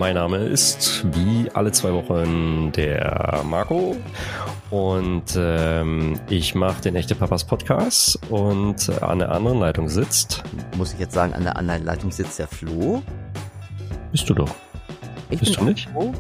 mein Name ist wie alle 2 Wochen der Marco und ich mache den Echte Papas Podcast und an der anderen Leitung sitzt... Muss ich jetzt sagen, an der anderen Leitung sitzt der Flo? Bist du doch. Bist du nicht? Flo?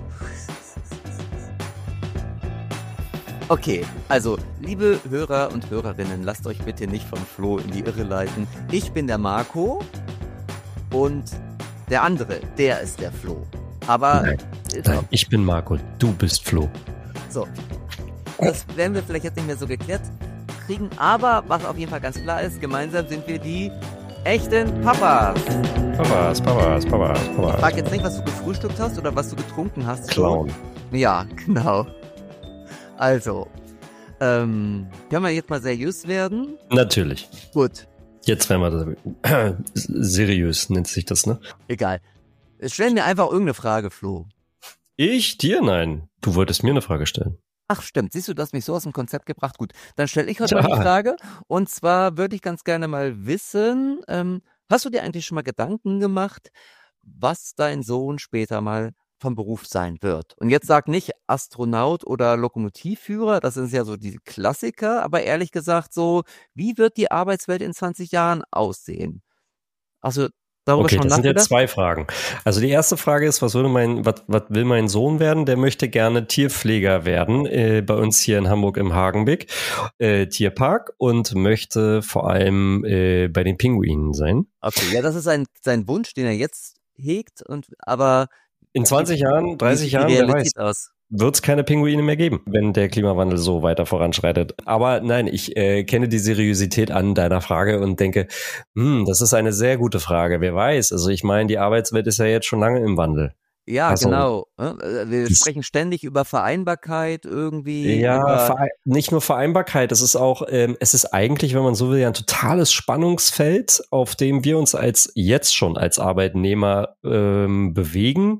Okay, also, liebe Hörer und Hörerinnen, lasst euch bitte nicht von Flo in die Irre leiten. Ich bin der Marco und der andere, der ist der Flo. Aber Nein, ich bin Marco, du bist Flo. So, das werden wir vielleicht jetzt nicht mehr so geklärt kriegen, aber was auf jeden Fall ganz klar ist, gemeinsam sind wir die echten Papas. Papas. Ich frage jetzt nicht, was du gefrühstückt hast oder was du getrunken hast. Clown. Ja, genau. Also, können wir jetzt mal seriös werden? Natürlich. Gut. Jetzt werden wir seriös, nennt sich das, ne? Egal. Stell mir einfach irgendeine Frage, Flo. Ich? Dir? Nein. Du wolltest mir eine Frage stellen. Ach stimmt, siehst du, du hast mich so aus dem Konzept gebracht. Gut, dann stelle ich heute mal die Frage. Und zwar würde ich ganz gerne mal wissen, hast du dir eigentlich schon mal Gedanken gemacht, was dein Sohn später mal vom Beruf sein wird? Und jetzt sag nicht Astronaut oder Lokomotivführer, das sind ja so die Klassiker, aber ehrlich gesagt so, wie wird die Arbeitswelt in 20 Jahren aussehen? Also darüber Okay, schon das sind nachgedacht? jetzt 2 Fragen. Also die erste Frage ist, was will mein Sohn werden? Der möchte gerne Tierpfleger werden, bei uns hier in Hamburg im Hagenbeck Tierpark und möchte vor allem bei den Pinguinen sein. Okay, ja, das ist sein Wunsch, den er jetzt hegt, aber In 20 Jahren, 30 wie Jahren, sieht die wer weiß, Realität aus? wird es keine Pinguine mehr geben, wenn der Klimawandel so weiter voranschreitet. Aber nein, ich kenne die Seriosität an deiner Frage und denke, das ist eine sehr gute Frage. Wer weiß, also ich meine, die Arbeitswelt ist ja jetzt schon lange im Wandel. Ja, Also, genau. Wir sprechen ständig über Vereinbarkeit irgendwie. Ja, nicht nur Vereinbarkeit, es ist auch, es ist eigentlich, wenn man so will, ja ein totales Spannungsfeld, auf dem wir uns jetzt schon als Arbeitnehmer bewegen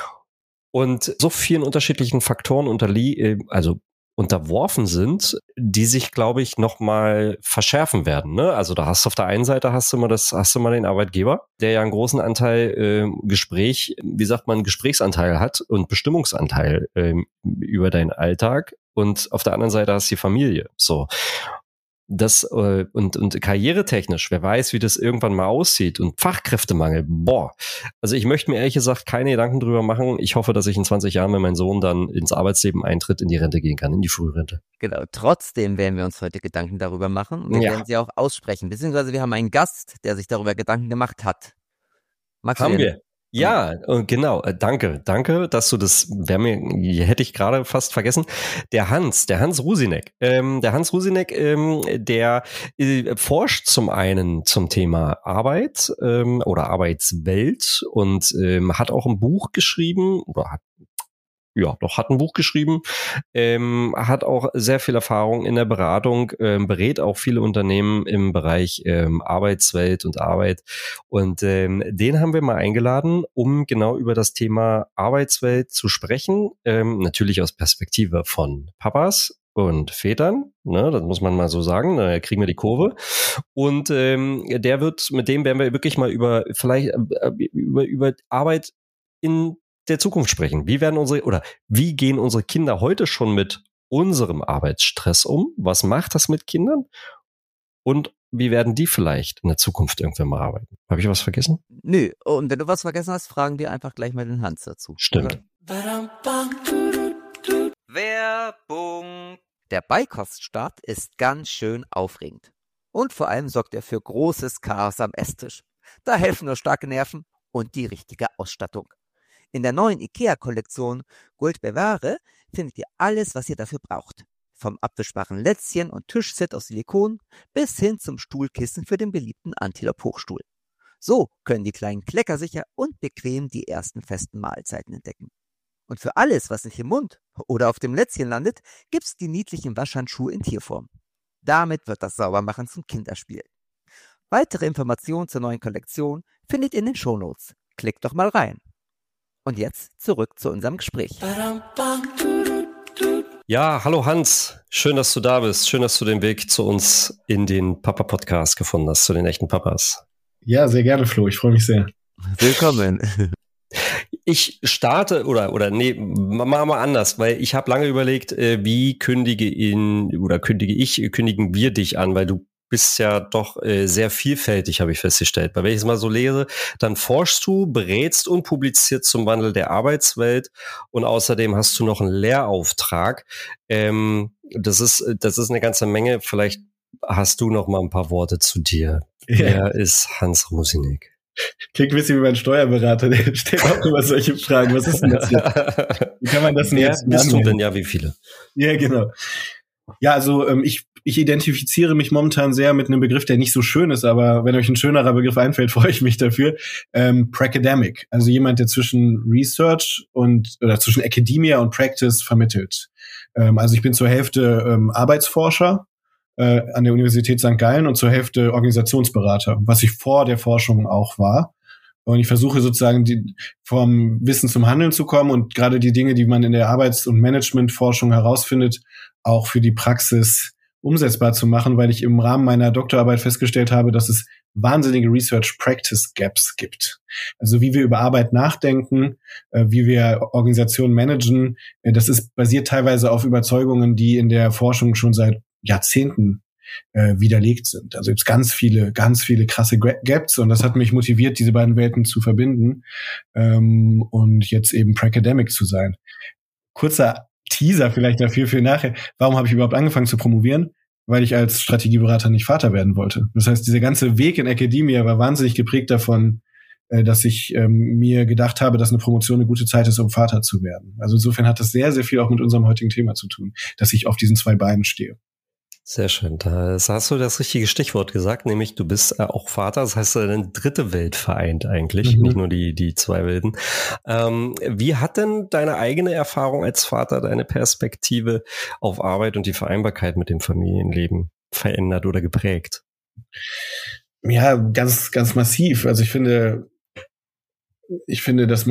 und so vielen unterschiedlichen Faktoren unterworfen sind, die sich, glaube ich, noch mal verschärfen werden. Ne? Also da hast du auf der einen Seite hast du mal den Arbeitgeber, der ja einen großen Anteil Gesprächsanteil hat und Bestimmungsanteil über deinen Alltag. Und auf der anderen Seite hast du die Familie. So. Das und karrieretechnisch, wer weiß, wie das irgendwann mal aussieht und Fachkräftemangel, also ich möchte mir ehrlich gesagt keine Gedanken drüber machen. Ich hoffe, dass ich in 20 Jahren, wenn mein Sohn dann ins Arbeitsleben eintritt, in die Rente gehen kann, in die Frührente. Genau, trotzdem werden wir uns heute Gedanken darüber machen und wir werden sie auch aussprechen, beziehungsweise wir haben einen Gast, der sich darüber Gedanken gemacht hat. Haben wir. Ja, genau. Danke, dass du das, hätte ich gerade fast vergessen. Der Hans Rusinek. Der forscht zum einen zum Thema Arbeit oder Arbeitswelt und hat auch ein Buch geschrieben hat ein Buch geschrieben, hat auch sehr viel Erfahrung in der Beratung, berät auch viele Unternehmen im Bereich Arbeitswelt und Arbeit. Und den haben wir mal eingeladen, um genau über das Thema Arbeitswelt zu sprechen. Natürlich aus Perspektive von Papas und Vätern, ne, das muss man mal so sagen, da kriegen wir die Kurve. Und mit dem werden wir wirklich mal über Arbeit in der Zukunft sprechen. Wie gehen unsere Kinder heute schon mit unserem Arbeitsstress um? Was macht das mit Kindern? Und wie werden die vielleicht in der Zukunft irgendwann mal arbeiten? Habe ich was vergessen? Nö, und wenn du was vergessen hast, fragen wir einfach gleich mal den Hans dazu. Stimmt. Werbung. Der Beikoststart ist ganz schön aufregend. Und vor allem sorgt er für großes Chaos am Esstisch. Da helfen nur starke Nerven und die richtige Ausstattung. In der neuen IKEA-Kollektion Gold Bewahre findet ihr alles, was ihr dafür braucht. Vom abwischbaren Lätzchen und Tischset aus Silikon bis hin zum Stuhlkissen für den beliebten Antilop-Hochstuhl. So können die Kleinen kleckersicher und bequem die ersten festen Mahlzeiten entdecken. Und für alles, was nicht im Mund oder auf dem Lätzchen landet, gibt's die niedlichen Waschhandschuhe in Tierform. Damit wird das Saubermachen zum Kinderspiel. Weitere Informationen zur neuen Kollektion findet ihr in den Shownotes. Klickt doch mal rein. Und jetzt zurück zu unserem Gespräch. Ja, hallo Hans. Schön, dass du da bist. Schön, dass du den Weg zu uns in den Papa-Podcast gefunden hast, zu den echten Papas. Ja, sehr gerne, Flo. Ich freue mich sehr. Willkommen. Ich starte oder nee, machen wir anders, weil ich habe lange überlegt, wie kündigen wir dich an, weil du bist ja doch sehr vielfältig, habe ich festgestellt. Weil wenn ich es mal so lese, dann forschst du, berätst und publizierst zum Wandel der Arbeitswelt und außerdem hast du noch einen Lehrauftrag. Das ist eine ganze Menge. Vielleicht hast du noch mal ein paar Worte zu dir. Wer ist Hans Rosinek? Klingt ein bisschen wie mein Steuerberater, der stellt auch immer solche Fragen. Was ist denn das hier? Wie kann man das denn jetzt bist du denn? Ja, wie viele? Ja, genau. Ja, also ich identifiziere mich momentan sehr mit einem Begriff, der nicht so schön ist, aber wenn euch ein schönerer Begriff einfällt, freue ich mich dafür. Pracademic, also jemand, der zwischen Research oder zwischen Academia und Practice vermittelt. Also ich bin zur Hälfte Arbeitsforscher an der Universität St. Gallen und zur Hälfte Organisationsberater, was ich vor der Forschung auch war. Und ich versuche sozusagen vom Wissen zum Handeln zu kommen und gerade die Dinge, die man in der Arbeits- und Managementforschung herausfindet, auch für die Praxis umsetzbar zu machen, weil ich im Rahmen meiner Doktorarbeit festgestellt habe, dass es wahnsinnige Research-Practice-Gaps gibt. Also wie wir über Arbeit nachdenken, wie wir Organisationen managen, das basiert teilweise auf Überzeugungen, die in der Forschung schon seit Jahrzehnten widerlegt sind. Also gibt's ganz viele krasse Gaps und das hat mich motiviert, diese beiden Welten zu verbinden und jetzt eben Pracademic zu sein. Kurzer Teaser vielleicht dafür für nachher. Warum habe ich überhaupt angefangen zu promovieren? Weil ich als Strategieberater nicht Vater werden wollte. Das heißt, dieser ganze Weg in Academia war wahnsinnig geprägt davon, dass ich mir gedacht habe, dass eine Promotion eine gute Zeit ist, um Vater zu werden. Also insofern hat das sehr, sehr viel auch mit unserem heutigen Thema zu tun, dass ich auf diesen zwei Beinen stehe. Sehr schön. Da hast du das richtige Stichwort gesagt, nämlich du bist auch Vater. Das heißt, eine dritte Welt vereint eigentlich, nicht nur die zwei Welten. Wie hat denn deine eigene Erfahrung als Vater deine Perspektive auf Arbeit und die Vereinbarkeit mit dem Familienleben verändert oder geprägt? Ja, ganz, ganz massiv. Also ich finde, dass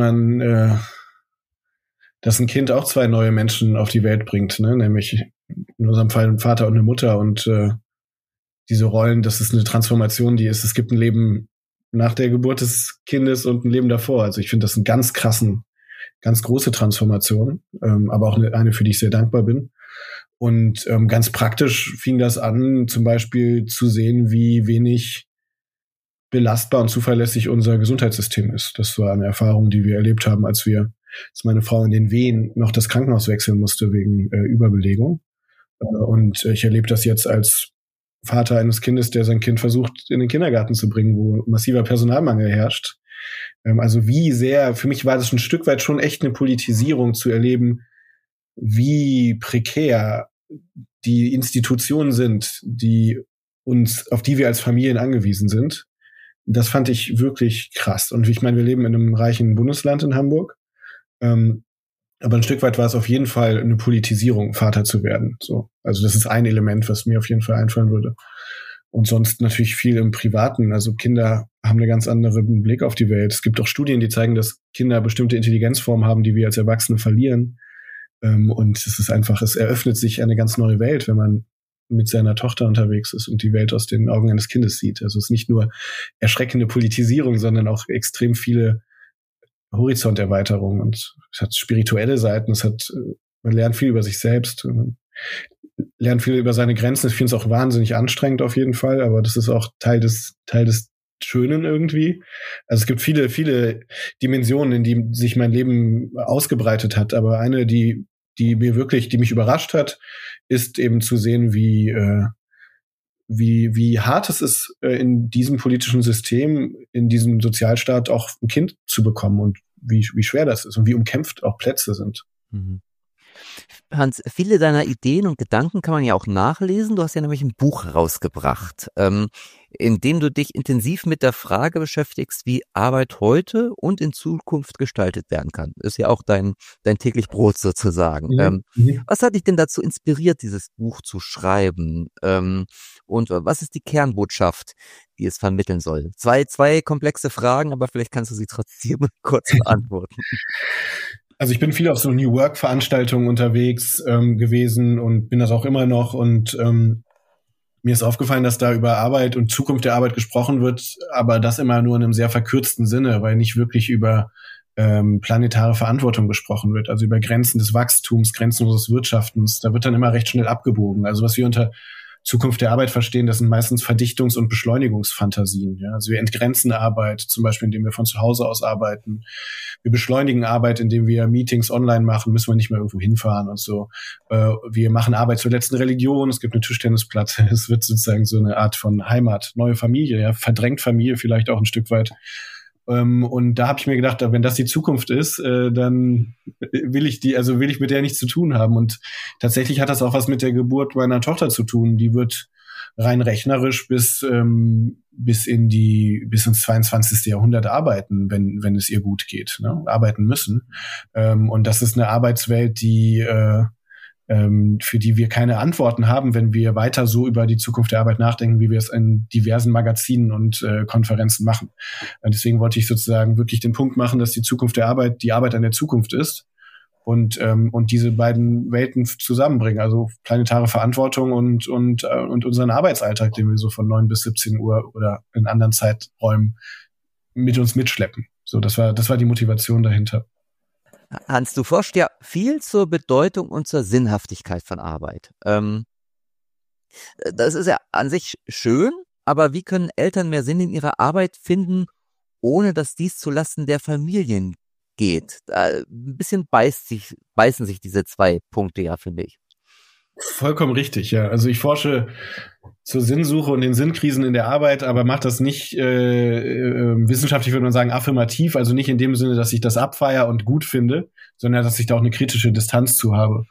dass ein Kind auch zwei neue Menschen auf die Welt bringt, ne? Nämlich in unserem Fall ein Vater und eine Mutter und diese Rollen, das ist eine Transformation, es gibt ein Leben nach der Geburt des Kindes und ein Leben davor. Also ich finde das ganz große Transformation, aber auch eine, für die ich sehr dankbar bin. Und ganz praktisch fing das an, zum Beispiel zu sehen, wie wenig belastbar und zuverlässig unser Gesundheitssystem ist. Das war eine Erfahrung, die wir erlebt haben, als meine Frau in den Wehen noch das Krankenhaus wechseln musste wegen Überbelegung. Und ich erlebe das jetzt als Vater eines Kindes, der sein Kind versucht, in den Kindergarten zu bringen, wo massiver Personalmangel herrscht. Also für mich war das ein Stück weit schon echt eine Politisierung zu erleben, wie prekär die Institutionen sind, auf die wir als Familien angewiesen sind. Das fand ich wirklich krass. Und ich meine, wir leben in einem reichen Bundesland in Hamburg. Aber ein Stück weit war es auf jeden Fall eine Politisierung, Vater zu werden. So. Also das ist ein Element, was mir auf jeden Fall einfallen würde. Und sonst natürlich viel im Privaten. Also Kinder haben einen ganz anderen Blick auf die Welt. Es gibt auch Studien, die zeigen, dass Kinder bestimmte Intelligenzformen haben, die wir als Erwachsene verlieren. Und es eröffnet sich eine ganz neue Welt, wenn man mit seiner Tochter unterwegs ist und die Welt aus den Augen eines Kindes sieht. Also es ist nicht nur erschreckende Politisierung, sondern auch extrem viele Horizonterweiterung und es hat spirituelle Seiten, man lernt viel über sich selbst, man lernt viel über seine Grenzen. Ich finde es auch wahnsinnig anstrengend auf jeden Fall, aber das ist auch Teil des Schönen irgendwie. Also es gibt viele, viele Dimensionen, in die sich mein Leben ausgebreitet hat, aber eine, die mich überrascht hat, ist eben zu sehen, wie hart es ist, in diesem politischen System, in diesem Sozialstaat auch ein Kind zu bekommen und wie schwer das ist und wie umkämpft auch Plätze sind. Hans, viele deiner Ideen und Gedanken kann man ja auch nachlesen. Du hast ja nämlich ein Buch rausgebracht, in dem du dich intensiv mit der Frage beschäftigst, wie Arbeit heute und in Zukunft gestaltet werden kann. Ist ja auch dein täglich Brot sozusagen. Was hat dich denn dazu inspiriert, dieses Buch zu schreiben? Und was ist die Kernbotschaft, die es vermitteln soll? Zwei komplexe Fragen, aber vielleicht kannst du sie trotzdem kurz beantworten. Also ich bin viel auf so New Work-Veranstaltungen unterwegs gewesen und bin das auch immer noch. Und mir ist aufgefallen, dass da über Arbeit und Zukunft der Arbeit gesprochen wird, aber das immer nur in einem sehr verkürzten Sinne, weil nicht wirklich über planetare Verantwortung gesprochen wird, also über Grenzen des Wachstums, grenzenloses Wirtschaftens. Da wird dann immer recht schnell abgebogen. Also was wir unter Zukunft der Arbeit verstehen, das sind meistens Verdichtungs- und Beschleunigungsfantasien. Ja? Also wir entgrenzen Arbeit, zum Beispiel indem wir von zu Hause aus arbeiten. Wir beschleunigen Arbeit, indem wir Meetings online machen, müssen wir nicht mehr irgendwo hinfahren und so. Wir machen Arbeit zur letzten Religion, es gibt eine Tischtennisplatte, es wird sozusagen so eine Art von Heimat, neue Familie, ja? Verdrängt Familie vielleicht auch ein Stück weit. Und da habe ich mir gedacht, wenn das die Zukunft ist, dann will ich mit der nichts zu tun haben. Und tatsächlich hat das auch was mit der Geburt meiner Tochter zu tun. Die wird rein rechnerisch bis ins 22. Jahrhundert arbeiten, wenn es ihr gut geht, ne? Arbeiten müssen. Und das ist eine Arbeitswelt, für die wir keine Antworten haben, wenn wir weiter so über die Zukunft der Arbeit nachdenken, wie wir es in diversen Magazinen und Konferenzen machen. Deswegen wollte ich sozusagen wirklich den Punkt machen, dass die Zukunft der Arbeit die Arbeit an der Zukunft ist und diese beiden Welten zusammenbringen, also planetare Verantwortung und unseren Arbeitsalltag, den wir so von 9 bis 17 Uhr oder in anderen Zeiträumen mit uns mitschleppen. So, das war die Motivation dahinter. Hans, du forschst ja viel zur Bedeutung und zur Sinnhaftigkeit von Arbeit. Das ist ja an sich schön, aber wie können Eltern mehr Sinn in ihrer Arbeit finden, ohne dass dies zulasten der Familien geht? Ein bisschen beißen sich diese zwei Punkte ja, finde ich. Vollkommen richtig, ja. Also ich forsche zur Sinnsuche und den Sinnkrisen in der Arbeit, aber mache das nicht wissenschaftlich, würde man sagen, affirmativ, also nicht in dem Sinne, dass ich das abfeiere und gut finde, sondern dass ich da auch eine kritische Distanz zu habe.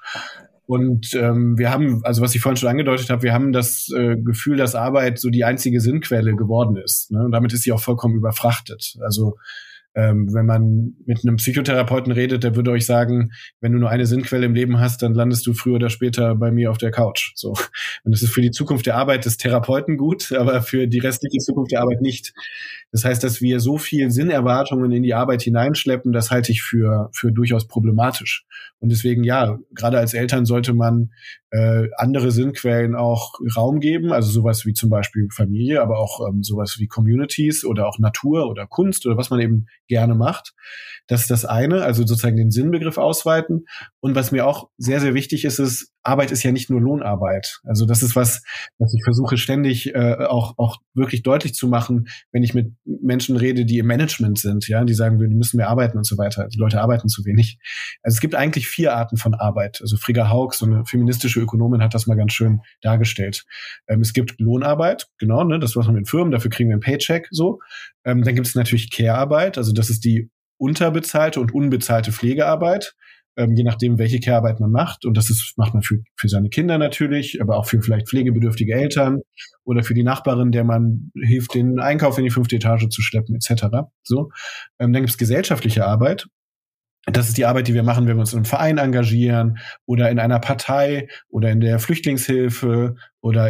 Und wir haben, also was ich vorhin schon angedeutet habe, wir haben das Gefühl, dass Arbeit so die einzige Sinnquelle geworden ist, ne? Und damit ist sie auch vollkommen überfrachtet. Also wenn man mit einem Psychotherapeuten redet, der würde euch sagen, wenn du nur eine Sinnquelle im Leben hast, dann landest du früher oder später bei mir auf der Couch. So. Und das ist für die Zukunft der Arbeit des Therapeuten gut, aber für die restliche Zukunft der Arbeit nicht. Das heißt, dass wir so viel Sinnerwartungen in die Arbeit hineinschleppen, das halte ich für durchaus problematisch. Und deswegen, ja, gerade als Eltern sollte man andere Sinnquellen auch Raum geben, also sowas wie zum Beispiel Familie, aber auch sowas wie Communities oder auch Natur oder Kunst oder was man eben gerne macht. Das ist das eine, also sozusagen den Sinnbegriff ausweiten. Und was mir auch sehr, sehr wichtig ist, Arbeit ist ja nicht nur Lohnarbeit. Also das ist was ich versuche ständig auch wirklich deutlich zu machen, wenn ich mit Menschen rede, die im Management sind, ja, die sagen, die müssen mehr arbeiten und so weiter. Die Leute arbeiten zu wenig. Also es gibt eigentlich 4 Arten von Arbeit. Also Frigga Haug, so eine feministische Ökonomin, hat das mal ganz schön dargestellt. Es gibt Lohnarbeit, genau, ne, das was man mit Firmen, dafür kriegen wir einen Paycheck, so. Dann gibt es natürlich Care-Arbeit, also das ist die unterbezahlte und unbezahlte Pflegearbeit, je nachdem, welche Care-Arbeit man macht. Und macht man für seine Kinder natürlich, aber auch für vielleicht pflegebedürftige Eltern oder für die Nachbarin, der man hilft, den Einkauf in die 5. Etage zu schleppen, etc. So. Dann gibt es gesellschaftliche Arbeit. Das ist die Arbeit, die wir machen, wenn wir uns in einem Verein engagieren oder in einer Partei oder in der Flüchtlingshilfe oder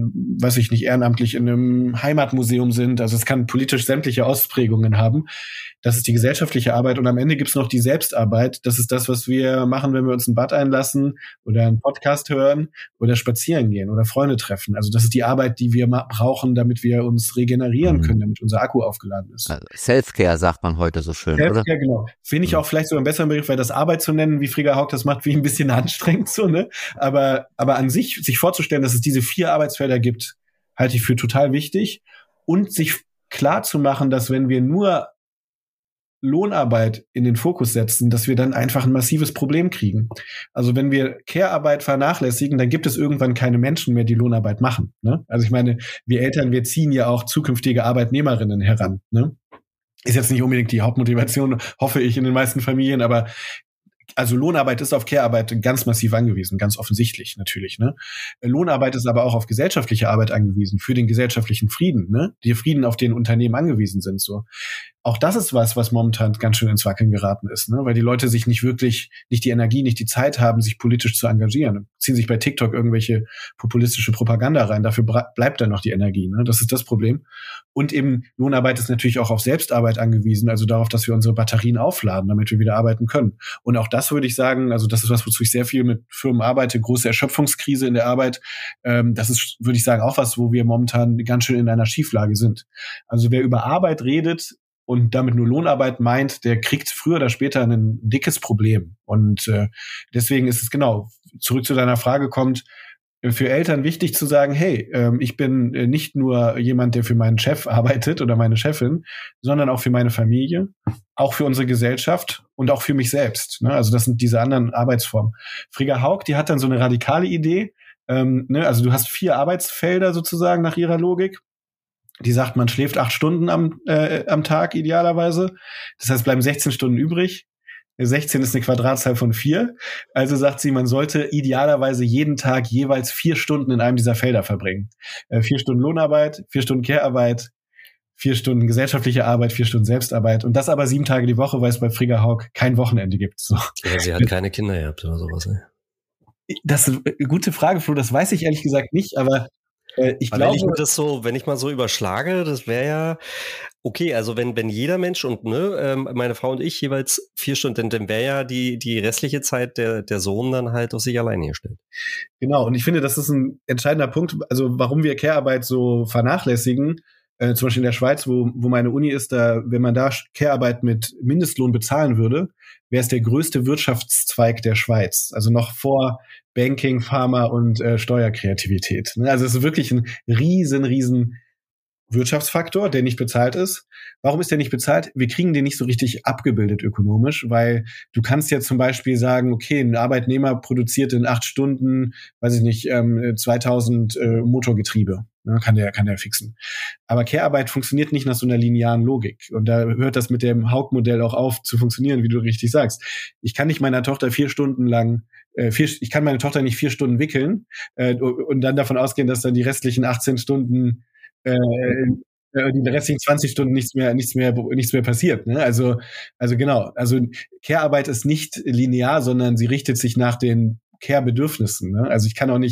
ehrenamtlich in einem Heimatmuseum sind. Also es kann politisch sämtliche Ausprägungen haben. Das ist die gesellschaftliche Arbeit. Und am Ende gibt's noch die Selbstarbeit. Das ist das, was wir machen, wenn wir uns ein Bad einlassen oder einen Podcast hören oder spazieren gehen oder Freunde treffen. Also das ist die Arbeit, die wir brauchen, damit wir uns regenerieren können, damit unser Akku aufgeladen ist. Also Self-Care sagt man heute so schön, Self-Care, oder? Genau. Finde ich auch vielleicht sogar einen besseren Begriff, weil das Arbeit zu nennen, wie Frigga Haug das macht, wie ein bisschen anstrengend so, ne? Aber an sich vorzustellen, dass es diese 4 Arbeitsfelder gibt, halte ich für total wichtig. Und sich klar zu machen, dass wenn wir nur Lohnarbeit in den Fokus setzen, dass wir dann einfach ein massives Problem kriegen. Also wenn wir Care-Arbeit vernachlässigen, dann gibt es irgendwann keine Menschen mehr, die Lohnarbeit machen, ne? Also ich meine, wir Eltern, wir ziehen ja auch zukünftige Arbeitnehmerinnen heran, ne? Ist jetzt nicht unbedingt die Hauptmotivation, hoffe ich, in den meisten Familien, aber also Lohnarbeit ist auf Care-Arbeit ganz massiv angewiesen, ganz offensichtlich natürlich, ne? Lohnarbeit ist aber auch auf gesellschaftliche Arbeit angewiesen, für den gesellschaftlichen Frieden, ne? Der Frieden, auf den Unternehmen angewiesen sind, so. Auch das ist was momentan ganz schön ins Wackeln geraten ist, ne? Weil die Leute sich nicht die Energie, nicht die Zeit haben, sich politisch zu engagieren. Ziehen sich bei TikTok irgendwelche populistische Propaganda rein. Dafür bleibt dann noch die Energie, ne? Das ist das Problem. Und eben Lohnarbeit ist natürlich auch auf Selbstarbeit angewiesen, also darauf, dass wir unsere Batterien aufladen, damit wir wieder arbeiten können. Und auch das würde ich sagen, also das ist was, wozu ich sehr viel mit Firmen arbeite, große Erschöpfungskrise in der Arbeit. Das ist, würde ich sagen, auch was, wo wir momentan ganz schön in einer Schieflage sind. Also wer über Arbeit redet und damit nur Lohnarbeit meint, der kriegt früher oder später ein dickes Problem. Und deswegen ist es genau, zurück zu deiner Frage kommt, für Eltern wichtig zu sagen, hey, ich bin nicht nur jemand, der für meinen Chef arbeitet oder meine Chefin, sondern auch für meine Familie, auch für unsere Gesellschaft und auch für mich selbst. Ne? Also das sind diese anderen Arbeitsformen. Frigga Haug, die hat dann so eine radikale Idee. Ne? Also du hast 4 Arbeitsfelder sozusagen nach ihrer Logik. Die sagt, man schläft 8 Stunden am Tag idealerweise. Das heißt, bleiben 16 Stunden übrig. 16 ist eine Quadratzahl von 4. Also sagt sie, man sollte idealerweise jeden Tag jeweils 4 Stunden in einem dieser Felder verbringen. 4 Stunden Lohnarbeit, 4 Stunden Care-Arbeit, 4 Stunden gesellschaftliche Arbeit, 4 Stunden Selbstarbeit. Und das aber 7 Tage die Woche, weil es bei Frigga Haug kein Wochenende gibt. So. Ja, sie hat keine Kinder gehabt oder sowas. Ne? Das ist eine gute Frage, Flo. Das weiß ich ehrlich gesagt nicht, aber ich glaube, wenn ich mal so überschlage, das wäre ja okay, also wenn jeder Mensch und meine Frau und ich jeweils 4 Stunden, dann wäre ja die restliche Zeit der Sohn dann halt auf sich alleine gestellt. Genau, und ich finde, das ist ein entscheidender Punkt, also warum wir Care-Arbeit so vernachlässigen, zum Beispiel in der Schweiz, wo meine Uni ist, wenn man da Care-Arbeit mit Mindestlohn bezahlen würde, wäre es der größte Wirtschaftszweig der Schweiz. Also noch vor Banking, Pharma und Steuerkreativität. Also es ist wirklich ein riesen Wirtschaftsfaktor, der nicht bezahlt ist. Warum ist der nicht bezahlt? Wir kriegen den nicht so richtig abgebildet ökonomisch, weil du kannst ja zum Beispiel sagen, okay, ein Arbeitnehmer produziert in 8 Stunden, weiß ich nicht, 2000 Motorgetriebe. Ja, kann der fixen. Aber Care-Arbeit funktioniert nicht nach so einer linearen Logik. Und da hört das mit dem Haug-Modell auch auf zu funktionieren, wie du richtig sagst. Ich kann nicht meiner Tochter 4 Stunden lang ich kann meine Tochter nicht 4 Stunden wickeln und dann davon ausgehen, dass dann die restlichen 18 Stunden die restlichen 20 Stunden nichts mehr passiert. Ne? Also genau. Also Care-Arbeit ist nicht linear, sondern sie richtet sich nach den Care-Bedürfnissen. Ne? Also ich kann ja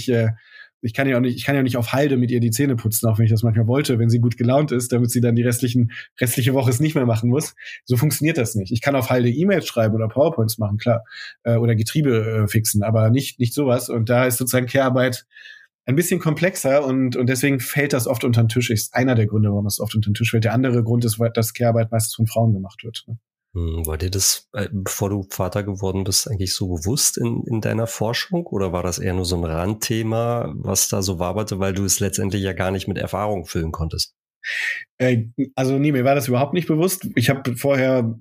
nicht auf Halde mit ihr die Zähne putzen, auch wenn ich das manchmal wollte, wenn sie gut gelaunt ist, damit sie dann die restliche Woche es nicht mehr machen muss. So funktioniert das nicht. Ich kann auf Halde E-Mails schreiben oder PowerPoints machen, klar, oder Getriebe fixen, aber nicht sowas. Und da ist sozusagen Care-Arbeit ein bisschen komplexer und deswegen fällt das oft unter den Tisch. Ist einer der Gründe, warum es oft unter den Tisch fällt. Der andere Grund ist, dass Care-Arbeit meistens von Frauen gemacht wird. Ne? War dir das, bevor du Vater geworden bist, eigentlich so bewusst in deiner Forschung? Oder war das eher nur so ein Randthema, was da so waberte, weil du es letztendlich ja gar nicht mit Erfahrung füllen konntest? Also nee, mir war das überhaupt nicht bewusst. Ich habe vorher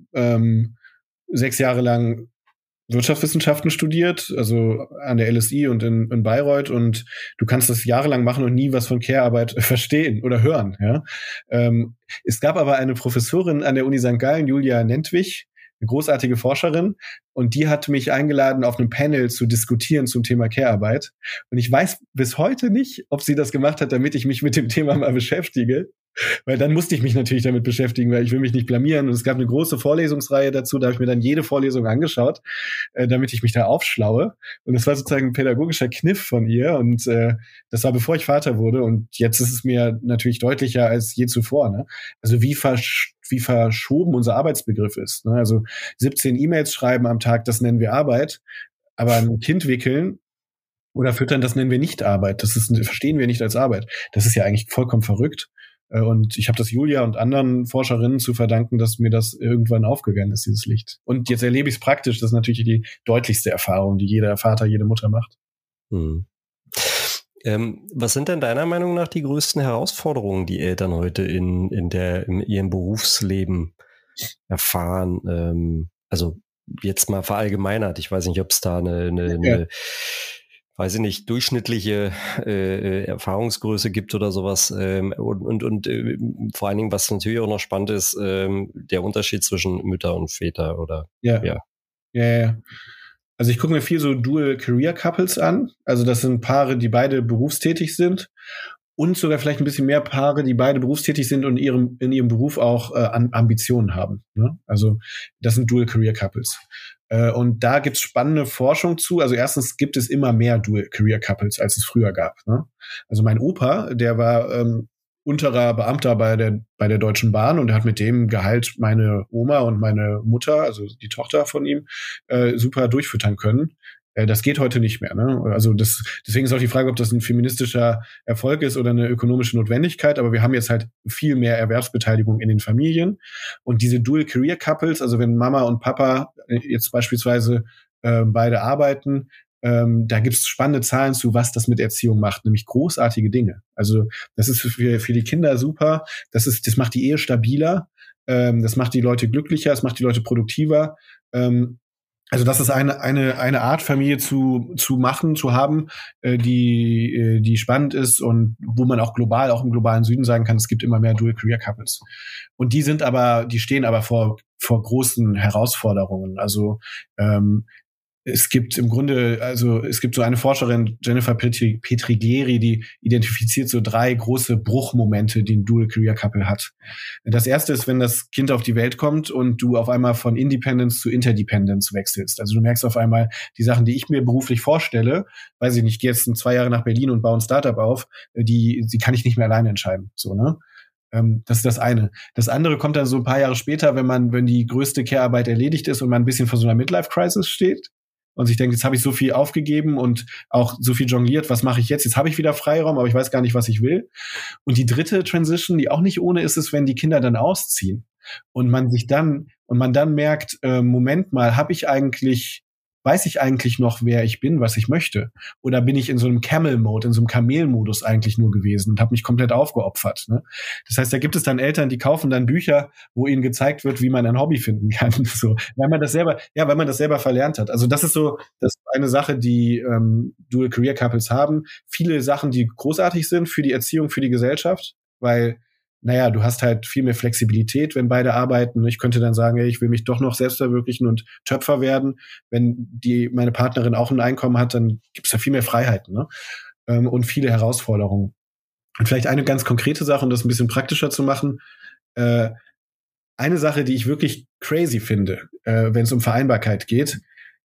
6 Jahre lang Wirtschaftswissenschaften studiert, also an der LSI und in Bayreuth, und du kannst das jahrelang machen und nie was von Care-Arbeit verstehen oder hören. Ja? Es gab aber eine Professorin an der Uni St. Gallen, Julia Nentwich, eine großartige Forscherin, und die hat mich eingeladen, auf einem Panel zu diskutieren zum Thema Care-Arbeit. Und ich weiß bis heute nicht, ob sie das gemacht hat, damit ich mich mit dem Thema mal beschäftige. Weil dann musste ich mich natürlich damit beschäftigen, weil ich will mich nicht blamieren. Und es gab eine große Vorlesungsreihe dazu, da habe ich mir dann jede Vorlesung angeschaut, damit ich mich da aufschlaue. Und das war sozusagen ein pädagogischer Kniff von ihr. Und das war bevor ich Vater wurde. Und jetzt ist es mir natürlich deutlicher als je zuvor. Ne? Also wie verschoben unser Arbeitsbegriff ist. Ne? Also 17 E-Mails schreiben am Tag, das nennen wir Arbeit. Aber ein Kind wickeln oder füttern, das nennen wir nicht Arbeit. Verstehen wir nicht als Arbeit. Das ist ja eigentlich vollkommen verrückt. Und ich habe das Julia und anderen Forscherinnen zu verdanken, dass mir das irgendwann aufgegangen ist, dieses Licht. Und jetzt erlebe ich es praktisch. Das ist natürlich die deutlichste Erfahrung, die jeder Vater, jede Mutter macht. Was sind denn deiner Meinung nach die größten Herausforderungen, die Eltern heute in ihrem Berufsleben erfahren? Also jetzt mal verallgemeinert. Ich weiß nicht, ob es da eine weiß ich nicht, durchschnittliche Erfahrungsgröße gibt oder sowas. Und vor allen Dingen, was natürlich auch noch spannend ist, der Unterschied zwischen Mütter und Väter oder Ja. Also ich gucke mir viel so Dual-Career-Couples an. Also das sind Paare, die beide berufstätig sind. Und sogar vielleicht ein bisschen mehr Paare, die beide berufstätig sind und in ihrem Beruf auch Ambitionen haben. Ne? Also das sind Dual-Career-Couples. Und da gibt's spannende Forschung zu. Also erstens gibt es immer mehr Dual-Career-Couples, als es früher gab. Ne? Also mein Opa, der war unterer Beamter bei der Deutschen Bahn, und er hat mit dem Gehalt meine Oma und meine Mutter, also die Tochter von ihm, super durchfüttern können. Das geht heute nicht mehr. Ne? Also deswegen ist auch die Frage, ob das ein feministischer Erfolg ist oder eine ökonomische Notwendigkeit. Aber wir haben jetzt halt viel mehr Erwerbsbeteiligung in den Familien. Und diese Dual-Career-Couples, also wenn Mama und Papa jetzt beispielsweise beide arbeiten, da gibt's spannende Zahlen zu, was das mit Erziehung macht, nämlich großartige Dinge. Also das ist für die Kinder super. Das macht die Ehe stabiler. Das macht die Leute glücklicher. Das macht die Leute produktiver. Also das ist eine Art, Familie zu haben, die spannend ist und wo man auch im globalen Süden sagen kann, es gibt immer mehr Dual-Career-Couples. Und die stehen aber vor großen Herausforderungen. Also es gibt so eine Forscherin, Jennifer Petriglieri, die identifiziert so 3 große Bruchmomente, die ein Dual-Career-Couple hat. Das erste ist, wenn das Kind auf die Welt kommt und du auf einmal von Independence zu Interdependence wechselst. Also du merkst auf einmal, die Sachen, die ich mir beruflich vorstelle, weiß ich nicht, ich gehe jetzt 2 Jahre nach Berlin und baue ein Startup auf, die kann ich nicht mehr alleine entscheiden. So, ne? Das ist das eine. Das andere kommt dann so ein paar Jahre später, wenn die größte Care-Arbeit erledigt ist und man ein bisschen vor so einer Midlife-Crisis steht. Und sich denkt, jetzt habe ich so viel aufgegeben und auch so viel jongliert, was mache ich jetzt? Jetzt habe ich wieder Freiraum, aber ich weiß gar nicht, was ich will. Und die dritte Transition, die auch nicht ohne ist, ist, wenn die Kinder dann ausziehen und man dann merkt, Moment mal, weiß ich eigentlich noch, wer ich bin, was ich möchte? Oder bin ich in so einem Camel-Mode, in so einem Kamelmodus eigentlich nur gewesen und habe mich komplett aufgeopfert? Ne? Das heißt, da gibt es dann Eltern, die kaufen dann Bücher, wo ihnen gezeigt wird, wie man ein Hobby finden kann. So, weil man das selber verlernt hat. Also das ist eine Sache, die Dual-Career-Couples haben. Viele Sachen, die großartig sind für die Erziehung, für die Gesellschaft, weil du hast halt viel mehr Flexibilität, wenn beide arbeiten. Ich könnte dann sagen, ich will mich doch noch selbst verwirklichen und Töpfer werden. Wenn meine Partnerin auch ein Einkommen hat, dann gibt's da viel mehr Freiheiten, ne? Und viele Herausforderungen. Und vielleicht eine ganz konkrete Sache, um das ein bisschen praktischer zu machen. Eine Sache, die ich wirklich crazy finde, wenn es um Vereinbarkeit geht,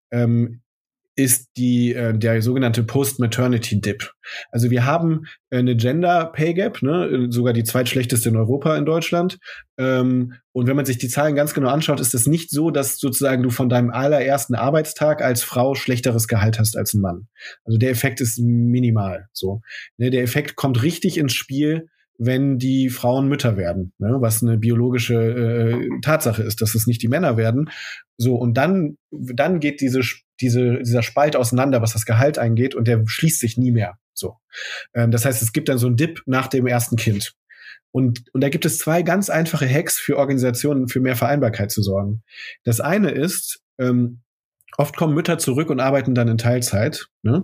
ist der sogenannte Post-Maternity-Dip. Also wir haben eine Gender-Pay-Gap, ne, sogar die zweitschlechteste in Europa in Deutschland. Und wenn man sich die Zahlen ganz genau anschaut, ist es nicht so, dass sozusagen du von deinem allerersten Arbeitstag als Frau schlechteres Gehalt hast als ein Mann. Also der Effekt ist minimal. So, ne, der Effekt kommt richtig ins Spiel, wenn die Frauen Mütter werden, ne, was eine biologische Tatsache ist, dass es nicht die Männer werden. So, und dann geht dieser Spalt auseinander, was das Gehalt eingeht, und der schließt sich nie mehr. So, das heißt, es gibt dann so einen Dip nach dem ersten Kind. Und da gibt es 2 ganz einfache Hacks für Organisationen, für mehr Vereinbarkeit zu sorgen. Das eine ist, oft kommen Mütter zurück und arbeiten dann in Teilzeit. Ne?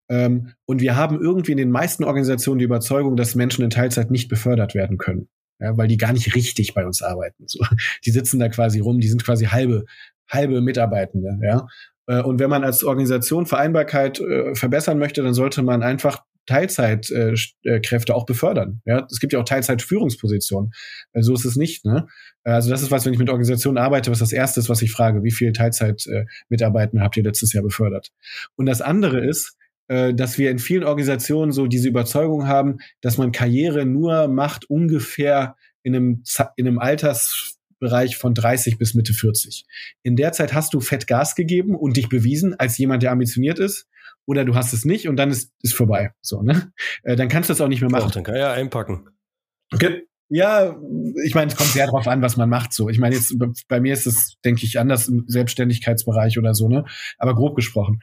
Und wir haben irgendwie in den meisten Organisationen die Überzeugung, dass Menschen in Teilzeit nicht befördert werden können. Ja, weil die gar nicht richtig bei uns arbeiten. So, die sitzen da quasi rum, die sind quasi halbe Mitarbeitende. Ja? Und wenn man als Organisation Vereinbarkeit verbessern möchte, dann sollte man einfach Teilzeitkräfte auch befördern. Ja, es gibt ja auch Teilzeitführungspositionen. So ist es nicht. Ne? Also das ist was, wenn ich mit Organisationen arbeite, was das Erste ist, was ich frage: Wie viele Teilzeitmitarbeitenden habt ihr letztes Jahr befördert? Und das andere ist, dass wir in vielen Organisationen so diese Überzeugung haben, dass man Karriere nur macht ungefähr in einem Altersbereich von 30 bis Mitte 40. In der Zeit hast du fett Gas gegeben und dich bewiesen als jemand, der ambitioniert ist, oder du hast es nicht und dann ist vorbei. So, ne? Dann kannst du das auch nicht mehr machen. Doch, dann kann ich ja einpacken. Okay. Ja, ich meine, es kommt sehr drauf an, was man macht. So, ich meine, jetzt bei mir ist es, denke ich, anders im Selbstständigkeitsbereich oder so, ne? Aber grob gesprochen.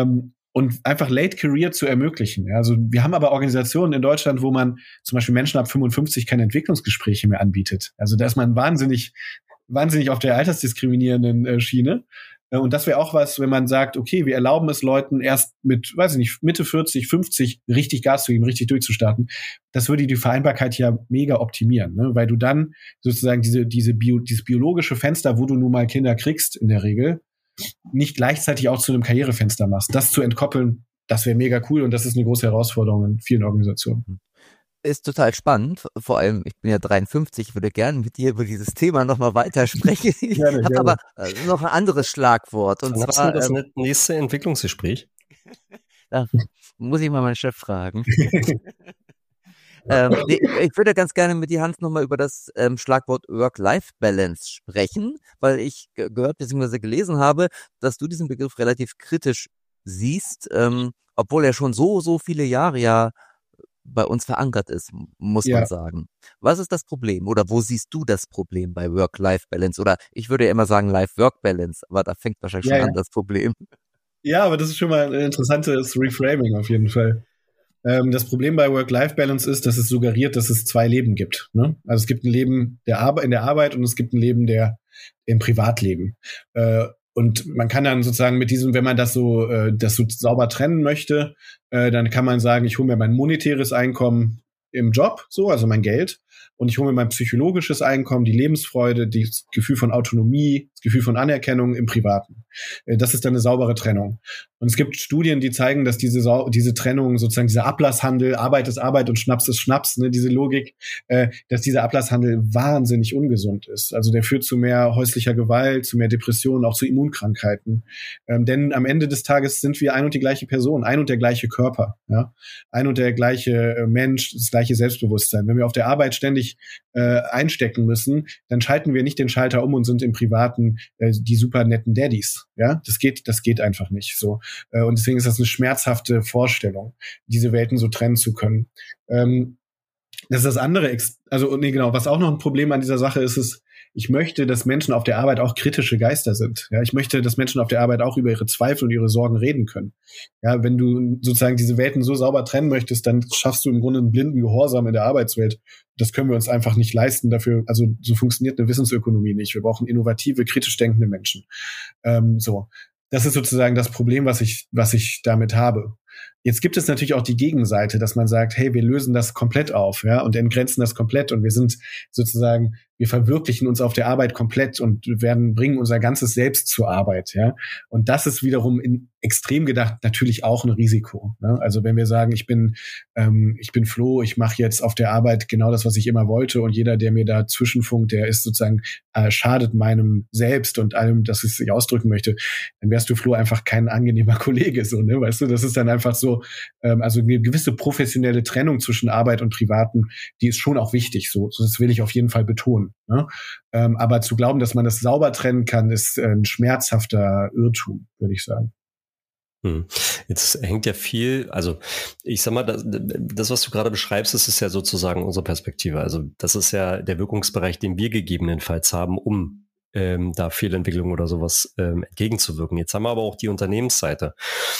Und einfach Late Career zu ermöglichen. Ja? Also wir haben aber Organisationen in Deutschland, wo man zum Beispiel Menschen ab 55 keine Entwicklungsgespräche mehr anbietet. Also da ist man wahnsinnig auf der altersdiskriminierenden Schiene. Und das wäre auch was, wenn man sagt, okay, wir erlauben es Leuten erst mit, weiß ich nicht, Mitte 40, 50 richtig Gas zu geben, richtig durchzustarten. Das würde die Vereinbarkeit ja mega optimieren, ne? Weil du dann sozusagen dieses biologische Fenster, wo du nun mal Kinder kriegst in der Regel, nicht gleichzeitig auch zu einem Karrierefenster machst. Das zu entkoppeln, das wäre mega cool und das ist eine große Herausforderung in vielen Organisationen. Ist total spannend. Vor allem, ich bin ja 53, würde gerne mit dir über dieses Thema nochmal weitersprechen. Ich habe aber noch ein anderes Schlagwort. Und dann zwar das nächste Entwicklungsgespräch. Da muss ich mal meinen Chef fragen. Ich würde ganz gerne mit dir, Hans, nochmal über das Schlagwort Work-Life-Balance sprechen, weil ich gehört bzw. gelesen habe, dass du diesen Begriff relativ kritisch siehst, obwohl er schon so viele Jahre ja bei uns verankert ist, muss man sagen. Was ist das Problem? Oder wo siehst du das Problem bei Work-Life-Balance? Oder ich würde ja immer sagen Life-Work-Balance, aber da fängt wahrscheinlich schon an, das Problem. Ja, aber das ist schon mal ein interessantes Reframing auf jeden Fall. Das Problem bei Work-Life-Balance ist, dass es suggeriert, dass es zwei Leben gibt. Ne? Also es gibt ein Leben in der Arbeit und es gibt ein Leben im Privatleben. Und man kann dann sozusagen mit diesem, wenn man das so sauber trennen möchte, dann kann man sagen, ich hole mir mein monetäres Einkommen im Job, also mein Geld, und ich hole mir mein psychologisches Einkommen, die Lebensfreude, das Gefühl von Autonomie, das Gefühl von Anerkennung im Privaten. Das ist dann eine saubere Trennung. Und es gibt Studien, die zeigen, dass diese Trennung, sozusagen dieser Ablasshandel, Arbeit ist Arbeit und Schnaps ist Schnaps, ne, diese Logik, dass dieser Ablasshandel wahnsinnig ungesund ist. Also der führt zu mehr häuslicher Gewalt, zu mehr Depressionen, auch zu Immunkrankheiten. Denn am Ende des Tages sind wir ein und die gleiche Person, ein und der gleiche Körper, ja, ein und der gleiche Mensch, das gleiche Selbstbewusstsein. Wenn wir auf der Arbeit ständig einstecken müssen, dann schalten wir nicht den Schalter um und sind im Privaten die super netten Daddies. Ja, das geht einfach nicht so. Und deswegen ist das eine schmerzhafte Vorstellung, diese Welten so trennen zu können. Das ist das andere, was auch noch ein Problem an dieser Sache ist, ich möchte, dass Menschen auf der Arbeit auch kritische Geister sind. Ja, ich möchte, dass Menschen auf der Arbeit auch über ihre Zweifel und ihre Sorgen reden können. Ja, wenn du sozusagen diese Welten so sauber trennen möchtest, dann schaffst du im Grunde einen blinden Gehorsam in der Arbeitswelt. Das können wir uns einfach nicht leisten dafür. Also so funktioniert eine Wissensökonomie nicht. Wir brauchen innovative, kritisch denkende Menschen. Das ist sozusagen das Problem, was ich damit habe. Jetzt gibt es natürlich auch die Gegenseite, dass man sagt, hey, wir lösen das komplett auf, ja, und entgrenzen das komplett und wir sind sozusagen, wir verwirklichen uns auf der Arbeit komplett und bringen unser ganzes Selbst zur Arbeit, ja. Und das ist wiederum extrem gedacht natürlich auch ein Risiko, ne? Also wenn wir sagen, ich bin Flo, ich mache jetzt auf der Arbeit genau das, was ich immer wollte und jeder, der mir da zwischenfunkt, der ist sozusagen, schadet meinem Selbst und allem, das ich ausdrücken möchte, dann wärst du, Flo, einfach kein angenehmer Kollege, so, ne, weißt du, das ist dann einfach so, also eine gewisse professionelle Trennung zwischen Arbeit und Privaten, die ist schon auch wichtig, so das will ich auf jeden Fall betonen, ne? Aber zu glauben, dass man das sauber trennen kann, ist ein schmerzhafter Irrtum, würde ich sagen. Jetzt hängt ja viel, also ich sag mal, das, was du gerade beschreibst, das ist ja sozusagen unsere Perspektive. Also das ist ja der Wirkungsbereich, den wir gegebenenfalls haben, um da Fehlentwicklung oder sowas entgegenzuwirken. Jetzt haben wir aber auch die Unternehmensseite.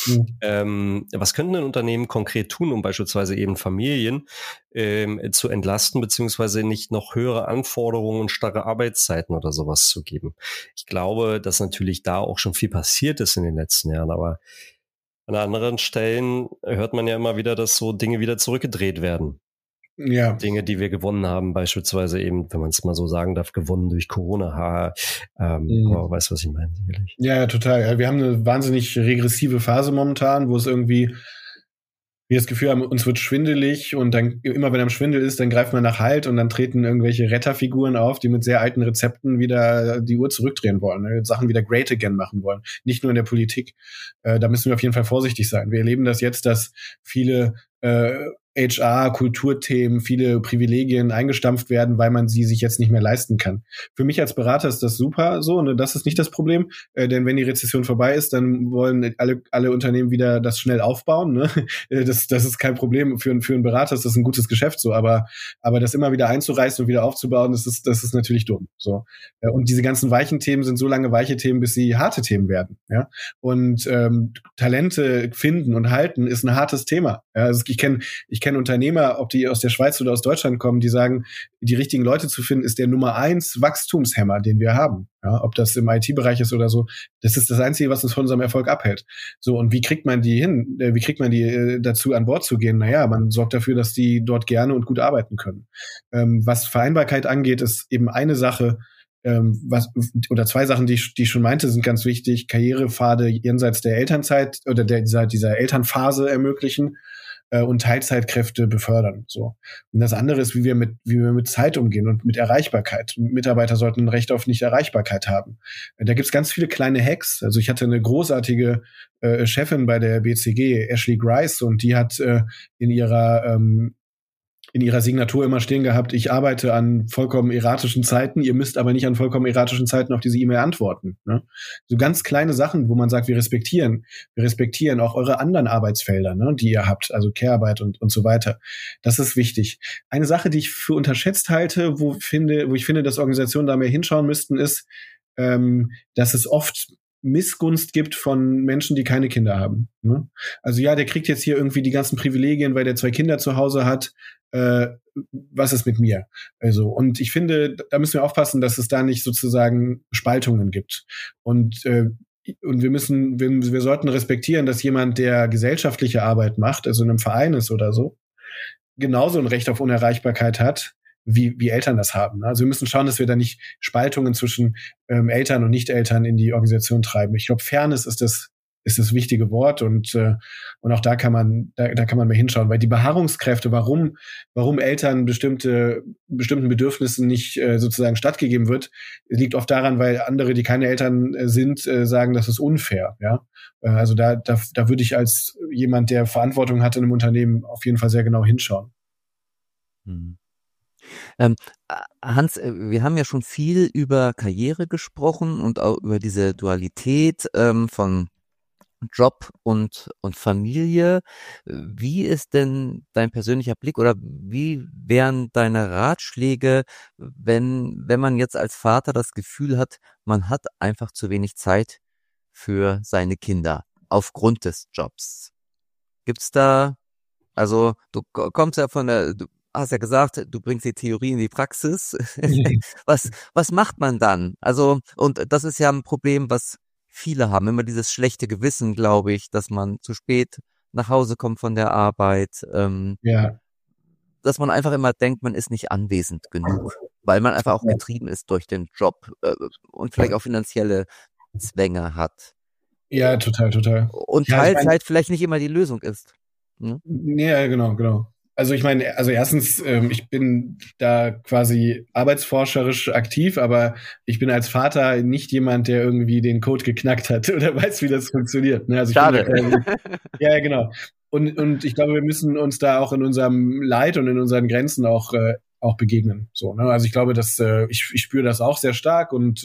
Was könnten denn Unternehmen konkret tun, um beispielsweise eben Familien zu entlasten, beziehungsweise nicht noch höhere Anforderungen und starre Arbeitszeiten oder sowas zu geben? Ich glaube, dass natürlich da auch schon viel passiert ist in den letzten Jahren, aber an anderen Stellen hört man ja immer wieder, dass so Dinge wieder zurückgedreht werden. Ja. Dinge, die wir gewonnen haben, beispielsweise eben, wenn man es mal so sagen darf, gewonnen durch Corona. Aber weißt du, was ich meine, sicherlich. Ja, total. Wir haben eine wahnsinnig regressive Phase momentan, wo es irgendwie wir das Gefühl haben, uns wird schwindelig und dann immer wenn am Schwindel ist, dann greift man nach Halt und dann treten irgendwelche Retterfiguren auf, die mit sehr alten Rezepten wieder die Uhr zurückdrehen wollen, ne? Sachen wieder great again machen wollen. Nicht nur in der Politik. Da müssen wir auf jeden Fall vorsichtig sein. Wir erleben das jetzt, dass viele HR, Kulturthemen, viele Privilegien eingestampft werden, weil man sie sich jetzt nicht mehr leisten kann. Für mich als Berater ist das super so, ne? Das ist nicht das Problem, denn wenn die Rezession vorbei ist, dann wollen alle Unternehmen wieder das schnell aufbauen, ne? Das ist kein Problem. Für einen Berater ist das ein gutes Geschäft so, aber das immer wieder einzureißen und wieder aufzubauen, das ist natürlich dumm. So. Und diese ganzen weichen Themen sind so lange weiche Themen, bis sie harte Themen werden. Ja? Und Talente finden und halten ist ein hartes Thema. Ja? Also ich kenne Unternehmer, ob die aus der Schweiz oder aus Deutschland kommen, die sagen, die richtigen Leute zu finden, ist der Nummer 1 Wachstumshemmer, den wir haben. Ja, ob das im IT-Bereich ist oder so, das ist das Einzige, was uns von unserem Erfolg abhält. So, und wie kriegt man die hin? Wie kriegt man die dazu, an Bord zu gehen? Naja, man sorgt dafür, dass die dort gerne und gut arbeiten können. Was Vereinbarkeit angeht, ist eben eine Sache, oder zwei Sachen, die ich schon meinte, sind ganz wichtig. Karrierepfade jenseits der Elternzeit oder dieser Elternphase ermöglichen und Teilzeitkräfte befördern. So. Und das andere ist, wie wir mit Zeit umgehen und mit Erreichbarkeit. Mitarbeiter sollten ein Recht auf Nicht-Erreichbarkeit haben. Da gibt's ganz viele kleine Hacks. Also ich hatte eine großartige Chefin bei der BCG, Ashley Grice, und die hat in ihrer in ihrer Signatur immer stehen gehabt, ich arbeite an vollkommen erratischen Zeiten, ihr müsst aber nicht an vollkommen erratischen Zeiten auf diese E-Mail antworten. Ne? So ganz kleine Sachen, wo man sagt, wir respektieren auch eure anderen Arbeitsfelder, ne, die ihr habt, also Care-Arbeit und so weiter. Das ist wichtig. Eine Sache, die ich für unterschätzt halte, wo ich finde, dass Organisationen da mehr hinschauen müssten, ist, dass es oft Missgunst gibt von Menschen, die keine Kinder haben. Ne? Also ja, der kriegt jetzt hier irgendwie die ganzen Privilegien, weil der 2 Kinder zu Hause hat. Was ist mit mir? Also, und ich finde, da müssen wir aufpassen, dass es da nicht sozusagen Spaltungen gibt. Und wir sollten respektieren, dass jemand, der gesellschaftliche Arbeit macht, also in einem Verein ist oder so, genauso ein Recht auf Unerreichbarkeit hat, wie Eltern das haben. Also wir müssen schauen, dass wir da nicht Spaltungen zwischen Eltern und Nicht-Eltern in die Organisation treiben. Ich glaube, Fairness ist das wichtige Wort und auch da kann man mehr hinschauen, weil die Beharrungskräfte, warum Eltern bestimmten Bedürfnissen nicht sozusagen stattgegeben wird, liegt oft daran, weil andere, die keine Eltern sind, sagen, das ist unfair. Ja, also da würde ich als jemand, der Verantwortung hat in einem Unternehmen, auf jeden Fall sehr genau hinschauen. Hans, wir haben ja schon viel über Karriere gesprochen und auch über diese Dualität von Job und Familie. Wie ist denn dein persönlicher Blick oder wie wären deine Ratschläge, wenn man jetzt als Vater das Gefühl hat, man hat einfach zu wenig Zeit für seine Kinder aufgrund des Jobs? Gibt's da, also du kommst ja du hast ja gesagt, du bringst die Theorie in die Praxis. Was macht man dann? Also, und das ist ja ein Problem, was viele haben, immer dieses schlechte Gewissen, glaube ich, dass man zu spät nach Hause kommt von der Arbeit, dass man einfach immer denkt, man ist nicht anwesend genug, weil man einfach auch getrieben ist durch den Job und vielleicht auch finanzielle Zwänge hat. Ja, total. Und Teilzeit vielleicht nicht immer die Lösung ist. Ne? Ja, genau. Also ich meine, erstens, ich bin da quasi arbeitsforscherisch aktiv, aber ich bin als Vater nicht jemand, der irgendwie den Code geknackt hat oder weiß, wie das funktioniert. Ne? Also Schade. Ja, genau. Und ich glaube, wir müssen uns da auch in unserem Leid und in unseren Grenzen auch begegnen. So, ne? Also ich glaube, dass ich spüre das auch sehr stark und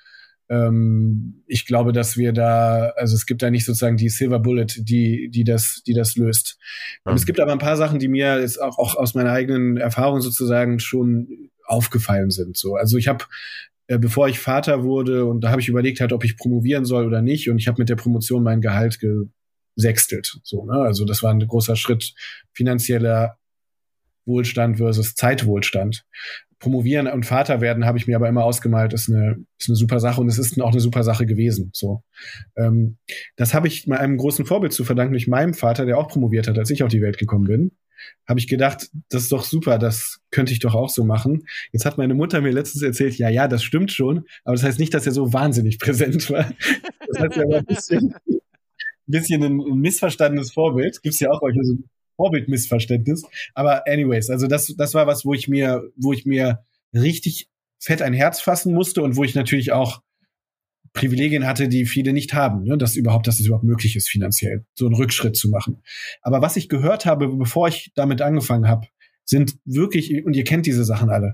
ich glaube, dass wir da, also es gibt da nicht sozusagen die Silver Bullet, die das löst. Es gibt aber ein paar Sachen, die mir jetzt auch aus meiner eigenen Erfahrung sozusagen schon aufgefallen sind. So, also ich habe, bevor ich Vater wurde, und da habe ich überlegt halt, ob ich promovieren soll oder nicht, und ich habe mit der Promotion mein Gehalt gesextelt. So, ne? Also das war ein großer Schritt, finanzieller Wohlstand versus Zeitwohlstand. Promovieren und Vater werden, habe ich mir aber immer ausgemalt, ist eine super Sache, und es ist auch eine super Sache gewesen. So, das habe ich mal einem großen Vorbild zu verdanken, durch meinem Vater, der auch promoviert hat, als ich auf die Welt gekommen bin. Habe ich gedacht, das ist doch super, das könnte ich doch auch so machen. Jetzt hat meine Mutter mir letztens erzählt, ja, das stimmt schon, aber das heißt nicht, dass er so wahnsinnig präsent war. Das heißt, er war ein bisschen ein missverstandenes Vorbild. Gibt's ja auch solche Vorbildmissverständnis. Aber anyways, also das war was, wo ich mir richtig fett ein Herz fassen musste und wo ich natürlich auch Privilegien hatte, die viele nicht haben, ne? Dass es überhaupt möglich ist, finanziell so einen Rückschritt zu machen. Aber was ich gehört habe, bevor ich damit angefangen habe, sind wirklich, und ihr kennt diese Sachen alle,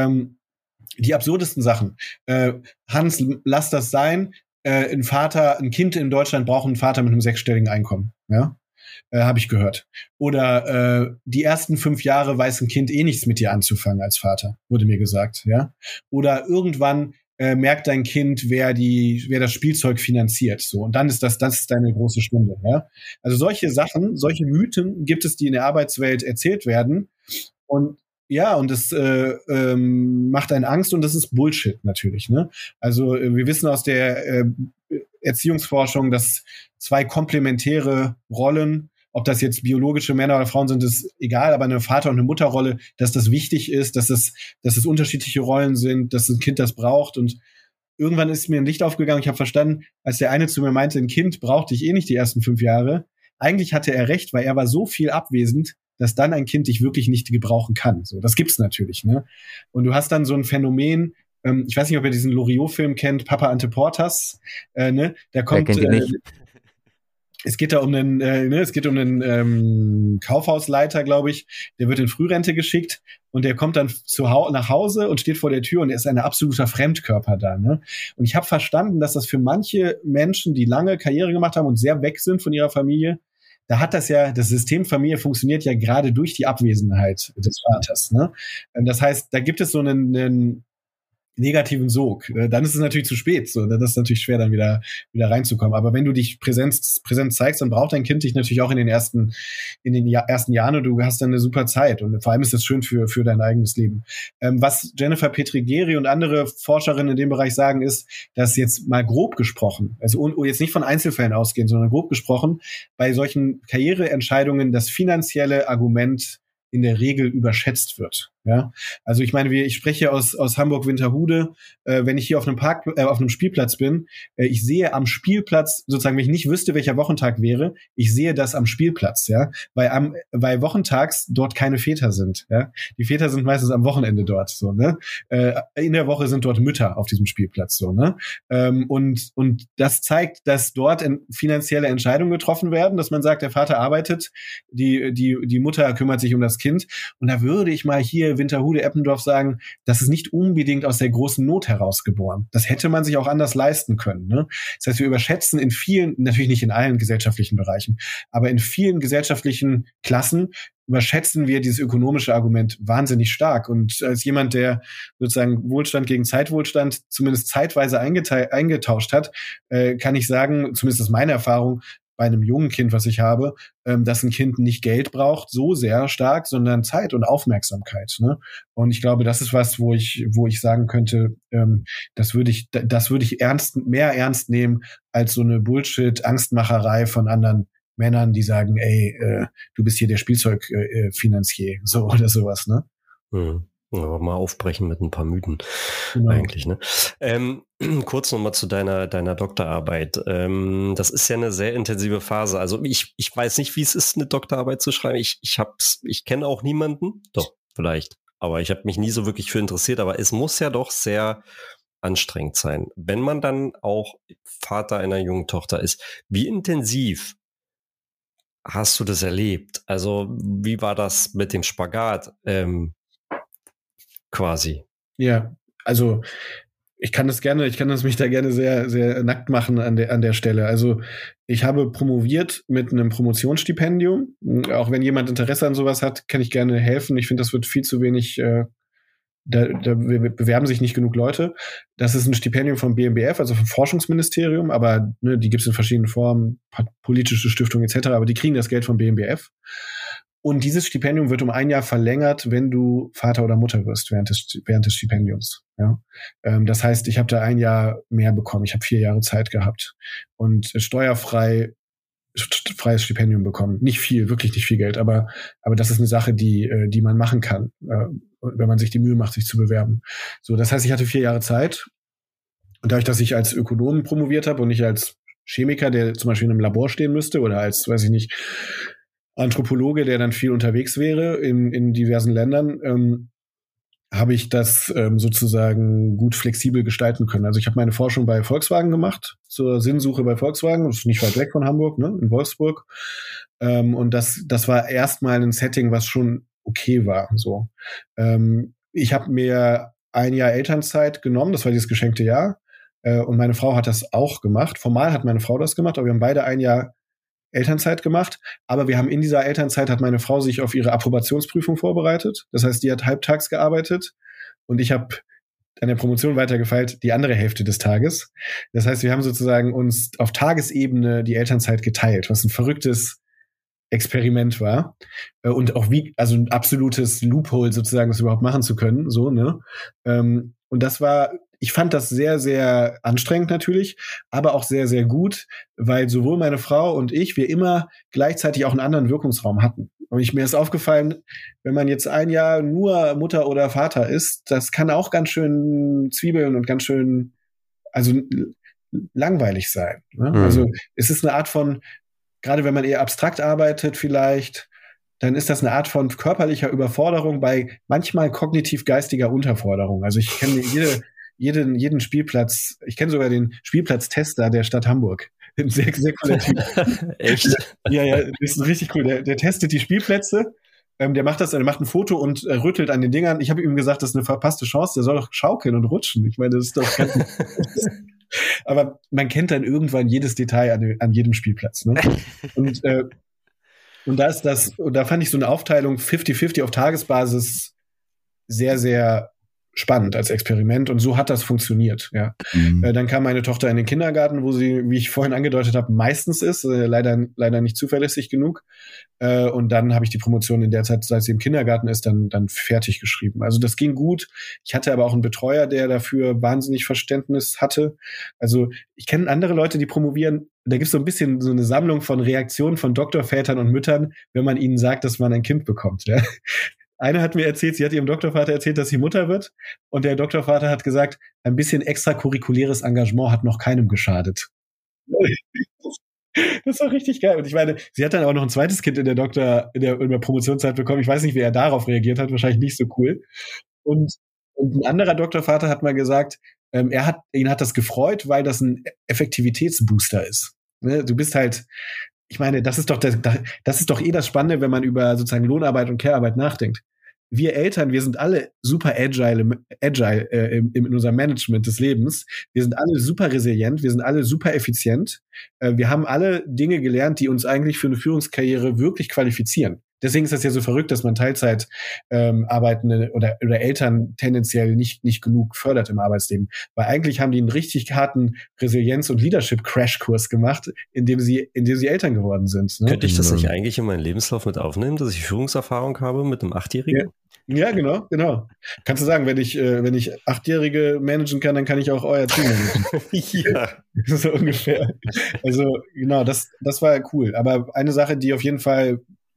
die absurdesten Sachen. Hans, lass das sein. Ein Kind in Deutschland braucht einen Vater mit einem 6-stelligen Einkommen. Ja? Habe ich gehört. Oder die ersten 5 Jahre weiß ein Kind nichts mit dir anzufangen als Vater, wurde mir gesagt. Ja? Oder irgendwann merkt dein Kind, wer das Spielzeug finanziert. So, und dann ist das deine große Stunde. Ja? Also solche Sachen, solche Mythen gibt es, die in der Arbeitswelt erzählt werden. Und ja, und das macht einen Angst, und das ist Bullshit natürlich. Ne? Also wir wissen aus der Erziehungsforschung, dass 2 komplementäre Rollen, ob das jetzt biologische Männer oder Frauen sind, ist egal, aber eine Vater- und eine Mutterrolle, dass das wichtig ist, dass es unterschiedliche Rollen sind, dass ein Kind das braucht. Und irgendwann ist mir ein Licht aufgegangen. Ich habe verstanden, als der eine zu mir meinte, ein Kind braucht dich nicht die ersten 5 Jahre. Eigentlich hatte er recht, weil er war so viel abwesend, dass dann ein Kind dich wirklich nicht gebrauchen kann. So, das gibt's natürlich, ne? Und du hast dann so ein Phänomen, ich weiß nicht, ob ihr diesen Loriot-Film kennt, Papa Ante Portas, ne? Der kommt, Es geht da um einen Kaufhausleiter, glaube ich. Der wird in Frührente geschickt und der kommt dann nach Hause und steht vor der Tür und er ist ein absoluter Fremdkörper da. Ne? Und ich habe verstanden, dass das für manche Menschen, die lange Karriere gemacht haben und sehr weg sind von ihrer Familie, da hat das System Familie funktioniert ja gerade durch die Abwesenheit des Vaters. Ne? Das heißt, da gibt es so einen negativen Sog, dann ist es natürlich zu spät. So, das ist natürlich schwer, dann wieder reinzukommen. Aber wenn du dich präsent zeigst, dann braucht dein Kind dich natürlich auch in den ersten Jahren und du hast dann eine super Zeit. Und vor allem ist das schön für dein eigenes Leben. Was Jennifer Petrigeri und andere Forscherinnen in dem Bereich sagen, ist, dass jetzt mal grob gesprochen, also jetzt nicht von Einzelfällen ausgehen, sondern grob gesprochen, bei solchen Karriereentscheidungen das finanzielle Argument in der Regel überschätzt wird. Ja, also ich meine, ich spreche aus Hamburg-Winterhude. Wenn ich hier auf einem Spielplatz bin, ich sehe am Spielplatz sozusagen, wenn ich nicht wüsste, welcher Wochentag wäre, ich sehe das am Spielplatz, ja, weil wochentags dort keine Väter sind. Ja, die Väter sind meistens am Wochenende dort, so ne. In der Woche sind dort Mütter auf diesem Spielplatz, so ne. Und das zeigt, dass dort finanzielle Entscheidungen getroffen werden, dass man sagt, der Vater arbeitet, die Mutter kümmert sich um das Kind. Und da würde ich mal hier Winterhude, Eppendorf sagen, das ist nicht unbedingt aus der großen Not herausgeboren. Das hätte man sich auch anders leisten können. Ne? Das heißt, wir überschätzen in vielen, natürlich nicht in allen gesellschaftlichen Bereichen, aber in vielen gesellschaftlichen Klassen überschätzen wir dieses ökonomische Argument wahnsinnig stark. Und als jemand, der sozusagen Wohlstand gegen Zeitwohlstand zumindest zeitweise eingetauscht hat, kann ich sagen, zumindest aus meiner Erfahrung, bei einem jungen Kind, was ich habe, dass ein Kind nicht Geld braucht so sehr stark, sondern Zeit und Aufmerksamkeit. Ne? Und ich glaube, das ist was, wo ich sagen könnte, das würde ich mehr ernst nehmen als so eine Bullshit-Angstmacherei von anderen Männern, die sagen, ey, du bist hier der Spielzeugfinanzier, so oder sowas, ne? Mhm. Aber mal aufbrechen mit ein paar Mythen, Genau. eigentlich, ne? Kurz nochmal zu deiner Doktorarbeit. Das ist ja eine sehr intensive Phase. Also ich weiß nicht, wie es ist, eine Doktorarbeit zu schreiben. Ich kenne auch niemanden. Doch, vielleicht. Aber ich habe mich nie so wirklich für interessiert. Aber es muss ja doch sehr anstrengend sein. Wenn man dann auch Vater einer jungen Tochter ist, wie intensiv hast du das erlebt? Also wie war das mit dem Spagat? Quasi. Ja, also ich kann mich da gerne sehr, sehr nackt machen an der Stelle. Also ich habe promoviert mit einem Promotionsstipendium. Auch wenn jemand Interesse an sowas hat, kann ich gerne helfen. Ich finde, das wird viel zu wenig, da bewerben sich nicht genug Leute. Das ist ein Stipendium vom BMBF, also vom Forschungsministerium, aber ne, die gibt es in verschiedenen Formen, politische Stiftungen etc., aber die kriegen das Geld vom BMBF. Und dieses Stipendium wird um ein Jahr verlängert, wenn du Vater oder Mutter wirst während des Stipendiums. Ja? Das heißt, ich habe da ein Jahr mehr bekommen. Ich habe 4 Jahre Zeit gehabt und freies Stipendium bekommen. Nicht viel, wirklich nicht viel Geld, aber das ist eine Sache, die man machen kann, wenn man sich die Mühe macht, sich zu bewerben. So, das heißt, ich hatte 4 Jahre Zeit. Und dadurch, dass ich als Ökonom promoviert habe und nicht als Chemiker, der zum Beispiel in einem Labor stehen müsste, oder als, weiß ich nicht, Anthropologe, der dann viel unterwegs wäre in diversen Ländern, habe ich das sozusagen gut flexibel gestalten können. Also ich habe meine Forschung bei Volkswagen gemacht, zur Sinnsuche bei Volkswagen, das ist nicht weit weg von Hamburg, ne, in Wolfsburg. Und das war erstmal ein Setting, was schon okay war. So, ich habe mir ein Jahr Elternzeit genommen, das war dieses geschenkte Jahr. Und meine Frau hat das auch gemacht. Formal hat meine Frau das gemacht, aber wir haben beide ein Jahr Elternzeit gemacht, aber wir haben in dieser Elternzeit hat meine Frau sich auf ihre Approbationsprüfung vorbereitet. Das heißt, die hat halbtags gearbeitet und ich habe an der Promotion weitergefeilt die andere Hälfte des Tages. Das heißt, wir haben sozusagen uns auf Tagesebene die Elternzeit geteilt, was ein verrücktes Experiment war und auch also ein absolutes Loophole sozusagen, das überhaupt machen zu können, so, ne? Und ich fand das sehr, sehr anstrengend natürlich, aber auch sehr, sehr gut, weil sowohl meine Frau und wir immer gleichzeitig auch einen anderen Wirkungsraum hatten. Und mir ist aufgefallen, wenn man jetzt ein Jahr nur Mutter oder Vater ist, das kann auch ganz schön zwiebeln und ganz schön, also langweilig sein. Ne? Also es ist eine Art von, gerade wenn man eher abstrakt arbeitet vielleicht, dann ist das eine Art von körperlicher Überforderung bei manchmal kognitiv-geistiger Unterforderung. Also ich kenne jeden Spielplatz, ich kenne sogar den Spielplatztester der Stadt Hamburg. Ein sehr, sehr cooler Typ. Echt? Ja, das ist richtig cool. Der testet die Spielplätze. Der macht er macht ein Foto und rüttelt an den Dingern. Ich habe ihm gesagt, das ist eine verpasste Chance. Der soll doch schaukeln und rutschen. Ich meine, das ist doch ganz aber man kennt dann irgendwann jedes Detail an jedem Spielplatz. Ne? Und da fand ich so eine Aufteilung 50-50 auf Tagesbasis sehr, sehr spannend als Experiment. Und so hat das funktioniert. Ja. Dann kam meine Tochter in den Kindergarten, wo sie, wie ich vorhin angedeutet habe, meistens ist. Leider nicht zuverlässig genug. Und dann habe ich die Promotion in der Zeit, seit sie im Kindergarten ist, dann fertig geschrieben. Also das ging gut. Ich hatte aber auch einen Betreuer, der dafür wahnsinnig Verständnis hatte. Also ich kenne andere Leute, die promovieren. Da gibt es so ein bisschen so eine Sammlung von Reaktionen von Doktorvätern und Müttern, wenn man ihnen sagt, dass man ein Kind bekommt. Ja. Eine hat mir erzählt, sie hat ihrem Doktorvater erzählt, dass sie Mutter wird. Und der Doktorvater hat gesagt, ein bisschen extracurriculäres Engagement hat noch keinem geschadet. Das war richtig geil. Und ich meine, sie hat dann auch noch ein zweites Kind in der Promotionszeit bekommen. Ich weiß nicht, wie er darauf reagiert hat. Wahrscheinlich nicht so cool. Und ein anderer Doktorvater hat mal gesagt, ihn hat das gefreut, weil das ein Effektivitätsbooster ist. Ne? Du bist halt, ich meine, das ist doch das Spannende, wenn man über sozusagen Lohnarbeit und Care-Arbeit nachdenkt. Wir Eltern, wir sind alle super agile in unserem Management des Lebens. Wir sind alle super resilient, wir sind alle super effizient. Wir haben alle Dinge gelernt, die uns eigentlich für eine Führungskarriere wirklich qualifizieren. Deswegen ist das ja so verrückt, dass man Teilzeit Arbeitende oder Eltern tendenziell nicht genug fördert im Arbeitsleben. Weil eigentlich haben die einen richtig harten Resilienz- und Leadership-Crash-Kurs gemacht, in dem sie Eltern geworden sind. Ne? Könnte ich das nicht eigentlich in meinen Lebenslauf mit aufnehmen, dass ich Führungserfahrung habe mit einem 8-Jährigen? Ja, genau. Kannst du sagen, wenn ich 8-Jährige managen kann, dann kann ich auch euer Team managen. Ja. So ungefähr. Also, genau, das war cool. Aber eine Sache, die auf jeden Fall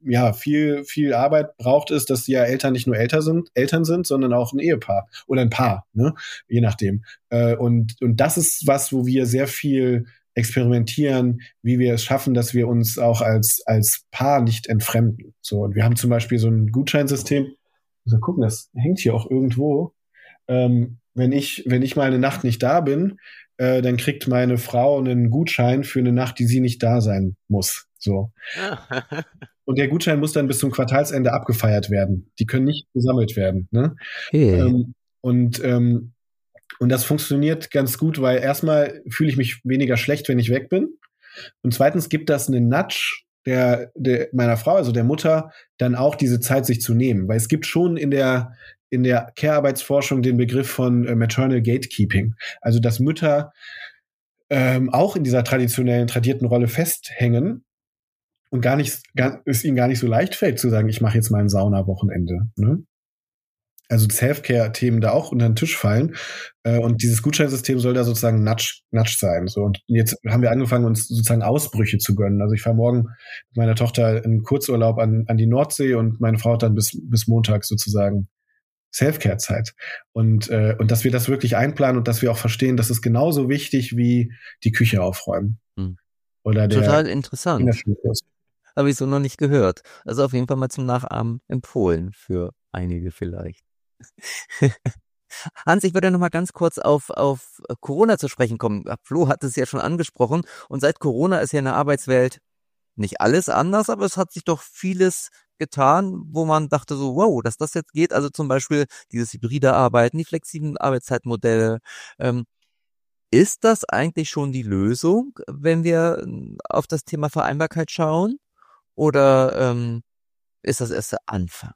viel Arbeit braucht, ist, dass die ja Eltern nicht nur Eltern sind, sondern auch ein Ehepaar oder ein Paar, ne? Je nachdem. Und das ist was, wo wir sehr viel experimentieren, wie wir es schaffen, dass wir uns auch als Paar nicht entfremden. So, und wir haben zum Beispiel so ein Gutscheinsystem. Also gucken, das hängt hier auch irgendwo. Wenn ich mal eine Nacht nicht da bin, dann kriegt meine Frau einen Gutschein für eine Nacht, die sie nicht da sein muss. So. Und der Gutschein muss dann bis zum Quartalsende abgefeiert werden. Die können nicht gesammelt werden. Ne? Okay. Und das funktioniert ganz gut, weil erstmal fühle ich mich weniger schlecht, wenn ich weg bin. Und zweitens gibt das einen Nudge meiner Frau, also der Mutter, dann auch diese Zeit sich zu nehmen. Weil es gibt schon in der Care-Arbeitsforschung den Begriff von Maternal Gatekeeping. Also dass Mütter auch in dieser tradierten Rolle festhängen und es ihnen gar nicht so leicht fällt zu sagen, ich mache jetzt mal ein Sauna-Wochenende. Ne? Also Self-Care-Themen da auch unter den Tisch fallen. Und dieses Gutscheinsystem soll da sozusagen Nudge sein. So. Und jetzt haben wir angefangen, uns sozusagen Ausbrüche zu gönnen. Also ich fahre morgen mit meiner Tochter in Kurzurlaub an die Nordsee und meine Frau hat dann bis Montag sozusagen Self-Care-Zeit. Und dass wir das wirklich einplanen und dass wir auch verstehen, das ist genauso wichtig wie die Küche aufräumen. Oder Total interessant. Habe ich so noch nicht gehört. Also auf jeden Fall mal zum Nachahmen empfohlen für einige vielleicht. Hans, ich würde noch mal ganz kurz auf Corona zu sprechen kommen. Flo hat es ja schon angesprochen. Und seit Corona ist ja in der Arbeitswelt nicht alles anders, aber es hat sich doch vieles getan, wo man dachte so, wow, dass das jetzt geht. Also zum Beispiel dieses hybride Arbeiten, die flexiblen Arbeitszeitmodelle. Ist das eigentlich schon die Lösung, wenn wir auf das Thema Vereinbarkeit schauen? Oder ist das erst der Anfang?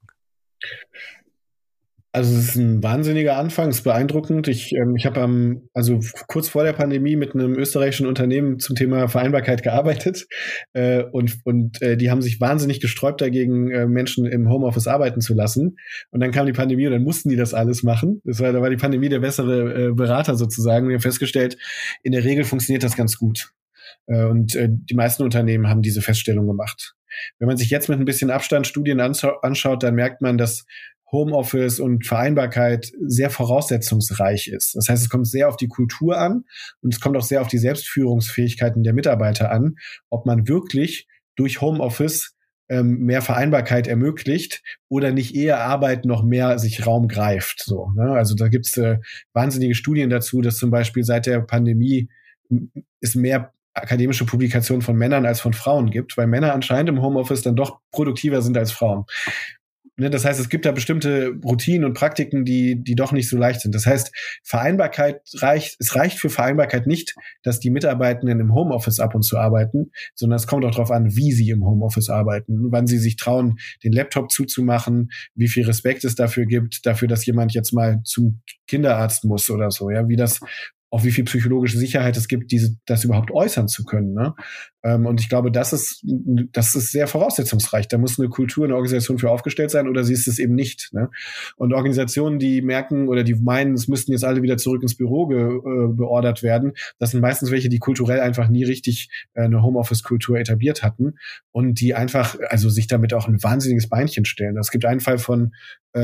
Also es ist ein wahnsinniger Anfang, es ist beeindruckend. Ich habe kurz vor der Pandemie mit einem österreichischen Unternehmen zum Thema Vereinbarkeit gearbeitet und die haben sich wahnsinnig gesträubt dagegen, Menschen im Homeoffice arbeiten zu lassen. Und dann kam die Pandemie und dann mussten die das alles machen. Da war die Pandemie der bessere Berater sozusagen. Wir haben festgestellt, in der Regel funktioniert das ganz gut. Und die meisten Unternehmen haben diese Feststellung gemacht. Wenn man sich jetzt mit ein bisschen Abstand Studien anschaut, dann merkt man, dass Homeoffice und Vereinbarkeit sehr voraussetzungsreich ist. Das heißt, es kommt sehr auf die Kultur an und es kommt auch sehr auf die Selbstführungsfähigkeiten der Mitarbeiter an, ob man wirklich durch Homeoffice mehr Vereinbarkeit ermöglicht oder nicht eher Arbeit noch mehr sich Raum greift. So, ne? Also da gibt's wahnsinnige Studien dazu, dass zum Beispiel seit der Pandemie es mehr akademische Publikationen von Männern als von Frauen gibt, weil Männer anscheinend im Homeoffice dann doch produktiver sind als Frauen. Das heißt, es gibt da bestimmte Routinen und Praktiken, die doch nicht so leicht sind. Das heißt, es reicht für Vereinbarkeit nicht, dass die Mitarbeitenden im Homeoffice ab und zu arbeiten, sondern es kommt auch darauf an, wie sie im Homeoffice arbeiten, wann sie sich trauen, den Laptop zuzumachen, wie viel Respekt es dafür gibt, dass jemand jetzt mal zum Kinderarzt muss oder so, ja, auch wie viel psychologische Sicherheit es gibt, das überhaupt äußern zu können. Ne? Und ich glaube, das ist sehr voraussetzungsreich. Da muss eine Kultur, eine Organisation für aufgestellt sein oder sie ist es eben nicht. Ne? Und Organisationen, die merken oder die meinen, es müssten jetzt alle wieder zurück ins Büro beordert werden, das sind meistens welche, die kulturell einfach nie richtig eine Homeoffice-Kultur etabliert hatten und die einfach, also sich damit auch ein wahnsinniges Beinchen stellen. Es gibt einen Fall von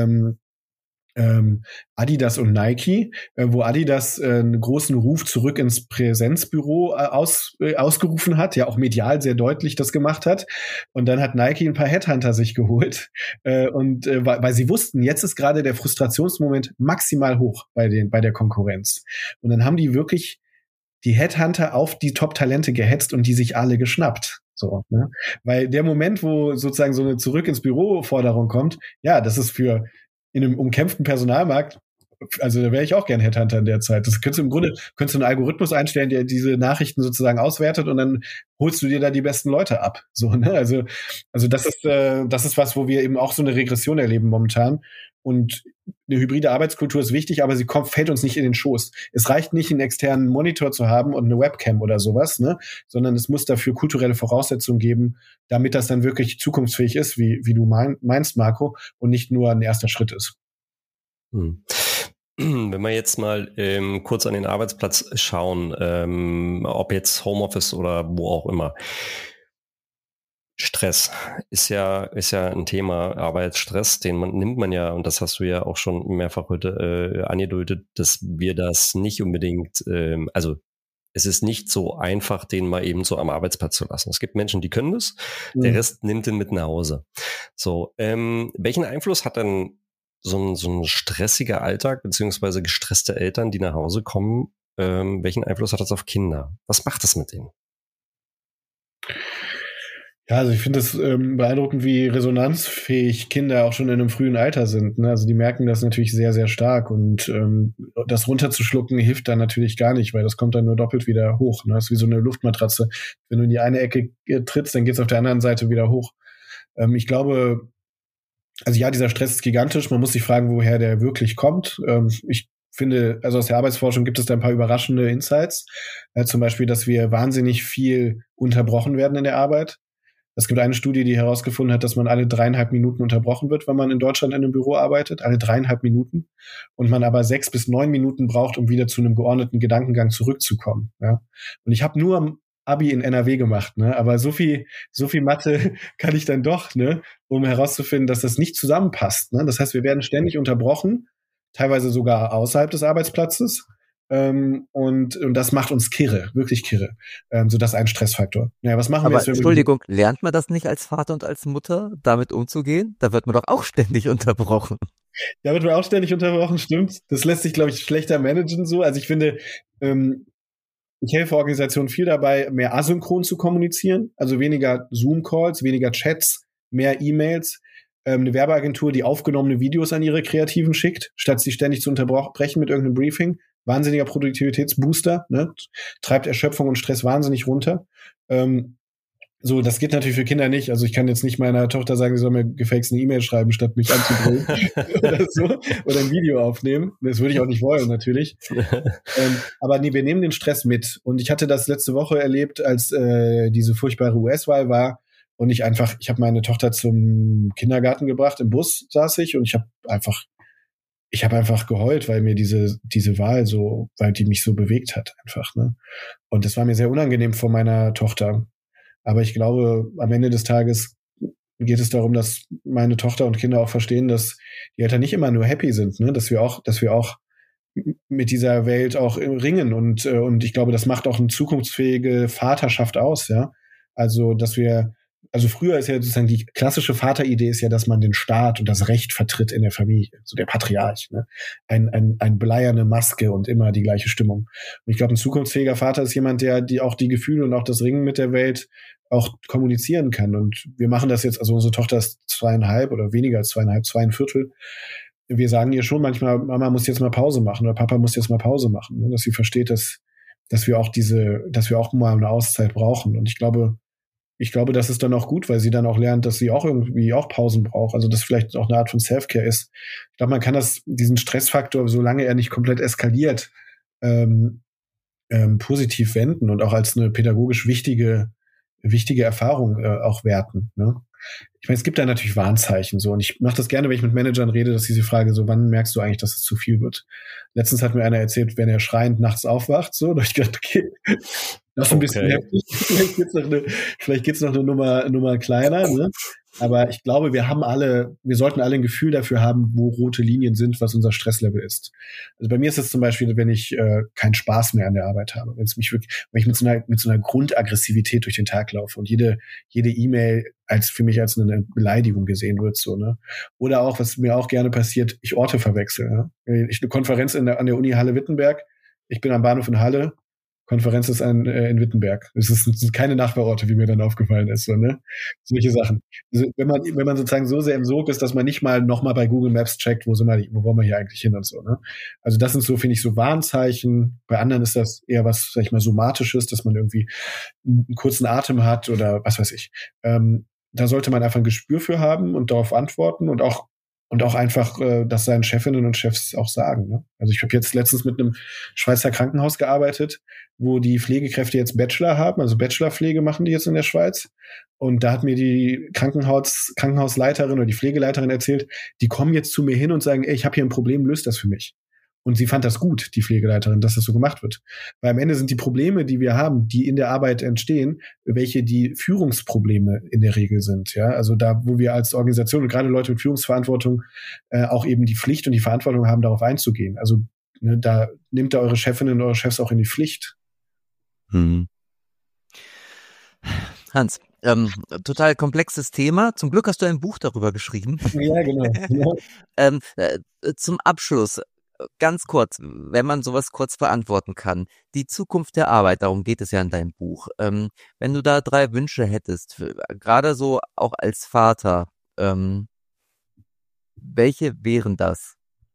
Adidas und Nike, wo Adidas einen großen Ruf zurück ins Präsenzbüro ausgerufen hat, ja auch medial sehr deutlich das gemacht hat. Und dann hat Nike ein paar Headhunter sich geholt weil sie wussten, jetzt ist gerade der Frustrationsmoment maximal hoch bei der Konkurrenz. Und dann haben die wirklich die Headhunter auf die Top-Talente gehetzt und die sich alle geschnappt. So, ne? Weil der Moment, wo sozusagen so eine Zurück ins Büro-Forderung kommt, ja, das ist in einem umkämpften Personalmarkt, also da wäre ich auch gern Headhunter in der Zeit. Das könntest du einen Algorithmus einstellen, der diese Nachrichten sozusagen auswertet und dann holst du dir da die besten Leute ab. So, ne? Also das ist was, wo wir eben auch so eine Regression erleben momentan. Und eine hybride Arbeitskultur ist wichtig, aber sie fällt uns nicht in den Schoß. Es reicht nicht, einen externen Monitor zu haben und eine Webcam oder sowas, ne? Sondern es muss dafür kulturelle Voraussetzungen geben, damit das dann wirklich zukunftsfähig ist, wie du meinst, Marco, und nicht nur ein erster Schritt ist. Wenn wir jetzt mal kurz an den Arbeitsplatz schauen, ob jetzt Homeoffice oder wo auch immer. Stress ist ja ein Thema, Arbeitsstress, nimmt man ja, und das hast du ja auch schon mehrfach heute angedeutet, dass wir das nicht unbedingt, also es ist nicht so einfach, den mal eben so am Arbeitsplatz zu lassen. Es gibt Menschen, die können das, der Rest nimmt den mit nach Hause. So, welchen Einfluss hat dann so ein stressiger Alltag, beziehungsweise gestresste Eltern, die nach Hause kommen, welchen Einfluss hat das auf Kinder? Was macht das mit denen? Ja, also ich finde es beeindruckend, wie resonanzfähig Kinder auch schon in einem frühen Alter sind. Ne? Also die merken das natürlich sehr, sehr stark und das runterzuschlucken hilft dann natürlich gar nicht, weil das kommt dann nur doppelt wieder hoch. Ne? Das ist wie so eine Luftmatratze. Wenn du in die eine Ecke trittst, dann geht's auf der anderen Seite wieder hoch. Ich glaube, also ja, dieser Stress ist gigantisch. Man muss sich fragen, woher der wirklich kommt. Ich finde, also aus der Arbeitsforschung gibt es da ein paar überraschende Insights. Zum Beispiel, dass wir wahnsinnig viel unterbrochen werden in der Arbeit. Es gibt eine Studie, die herausgefunden hat, dass man alle 3,5 Minuten unterbrochen wird, wenn man in Deutschland in einem Büro arbeitet. Alle 3,5 Minuten. Und man aber 6 bis 9 Minuten braucht, um wieder zu einem geordneten Gedankengang zurückzukommen. Ja? Und ich habe nur Abi in NRW gemacht, ne? Aber so viel Mathe kann ich dann doch, ne? Um herauszufinden, dass das nicht zusammenpasst. Ne? Das heißt, wir werden ständig unterbrochen, teilweise sogar außerhalb des Arbeitsplatzes. Und das macht uns kirre, wirklich kirre. So das ist ein Stressfaktor. Naja, was machen wir jetzt? Entschuldigung, lernt man das nicht als Vater und als Mutter, damit umzugehen? Da wird man doch auch ständig unterbrochen. Da wird man auch ständig unterbrochen, stimmt. Das lässt sich, glaube ich, schlechter managen so. Also ich finde, ich helfe Organisationen viel dabei, mehr asynchron zu kommunizieren. Also weniger Zoom-Calls, weniger Chats, mehr E-Mails. Eine Werbeagentur, die aufgenommene Videos an ihre Kreativen schickt, statt sie ständig zu unterbrechen mit irgendeinem Briefing. Wahnsinniger Produktivitätsbooster, ne? Treibt Erschöpfung und Stress wahnsinnig runter. So, das geht natürlich für Kinder nicht. Also ich kann jetzt nicht meiner Tochter sagen, sie soll mir gefälligst eine E-Mail schreiben, statt mich anzubrüllen oder so. Oder ein Video aufnehmen. Das würde ich auch nicht wollen, natürlich. Aber nee, wir nehmen den Stress mit. Und ich hatte das letzte Woche erlebt, als diese furchtbare US-Wahl war. Und ich habe meine Tochter zum Kindergarten gebracht. Im Bus saß ich und ich habe einfach geheult, weil mir diese Wahl weil die mich so bewegt hat einfach, ne? Und das war mir sehr unangenehm vor meiner Tochter. Aber ich glaube, am Ende des Tages geht es darum, dass meine Tochter und Kinder auch verstehen, dass die Eltern nicht immer nur happy sind, ne? Dass wir auch mit dieser Welt auch ringen und ich glaube, das macht auch eine zukunftsfähige Vaterschaft aus, ja? Also, dass wir also früher ist ja sozusagen die klassische Vateridee ist ja, dass man den Staat und das Recht vertritt in der Familie, so der Patriarch, ne? Ein bleierne Maske und immer die gleiche Stimmung. Und ich glaube, ein zukunftsfähiger Vater ist jemand, der auch die Gefühle und auch das Ringen mit der Welt auch kommunizieren kann. Und wir machen das jetzt, also unsere Tochter ist 2,5 oder weniger als 2,5, 2,25. Wir sagen ihr schon manchmal, Mama muss jetzt mal Pause machen oder Papa muss jetzt mal Pause machen, ne? Dass sie versteht, dass wir auch mal eine Auszeit brauchen. Und ich glaube, das ist dann auch gut, weil sie dann auch lernt, dass sie auch irgendwie auch Pausen braucht. Also das vielleicht auch eine Art von Self-Care ist. Ich glaube, man kann diesen Stressfaktor, solange er nicht komplett eskaliert, positiv wenden und auch als eine pädagogisch wichtige Erfahrung auch werten. Ne? Ich meine, es gibt da natürlich Warnzeichen so, und ich mache das gerne, wenn ich mit Managern rede, dass diese Frage so, wann merkst du eigentlich, dass es zu viel wird? Letztens hat mir einer erzählt, wenn er schreiend nachts aufwacht, so, da hab ich gedacht, okay, das ist ein bisschen heftig. Vielleicht geht's noch eine Nummer kleiner, ne? Aber ich glaube, wir sollten alle ein Gefühl dafür haben, wo rote Linien sind, was unser Stresslevel ist. Also bei mir ist es zum Beispiel, wenn ich keinen Spaß mehr an der Arbeit habe, wenn ich mit so einer Grundaggressivität durch den Tag laufe und jede E-Mail für mich als eine Beleidigung gesehen wird, so, ne? Oder auch, was mir auch gerne passiert, ich Orte verwechsel, ne? Ich eine Konferenz an der Uni Halle-Wittenberg, ich bin am Bahnhof in Halle, Konferenz ist in Wittenberg. Es sind keine Nachbarorte, wie mir dann aufgefallen ist, so, ne? Solche Sachen. Also, wenn man sozusagen so sehr im Sog ist, dass man nicht mal nochmal bei Google Maps checkt, wo wollen wir hier eigentlich hin und so, ne? Also das sind so, finde ich, so Warnzeichen. Bei anderen ist das eher was, sag ich mal, Somatisches, dass man irgendwie einen kurzen Atem hat oder was weiß ich. Da sollte man einfach ein Gespür für haben und darauf antworten und auch einfach das seinen Chefinnen und Chefs auch sagen. Ne? Also ich habe jetzt letztens mit einem Schweizer Krankenhaus gearbeitet, wo die Pflegekräfte jetzt Bachelor haben, also Bachelorpflege machen die jetzt in der Schweiz. Und da hat mir die Krankenhausleiterin oder die Pflegeleiterin erzählt, die kommen jetzt zu mir hin und sagen, ey, ich habe hier ein Problem, löst das für mich. Und sie fand das gut, die Pflegeleiterin, dass das so gemacht wird. Weil am Ende sind die Probleme, die wir haben, die in der Arbeit entstehen, welche die Führungsprobleme in der Regel sind. Ja, also da, wo wir als Organisation und gerade Leute mit Führungsverantwortung auch eben die Pflicht und die Verantwortung haben, darauf einzugehen. Also ne, da nehmt ihr eure Chefinnen und eure Chefs auch in die Pflicht. Hans, total komplexes Thema. Zum Glück hast du ein Buch darüber geschrieben. Ja, genau. Zum Abschluss, ganz kurz, wenn man sowas kurz beantworten kann. Die Zukunft der Arbeit, darum geht es ja in deinem Buch. Wenn du da 3 Wünsche hättest, gerade so auch als Vater, welche wären das?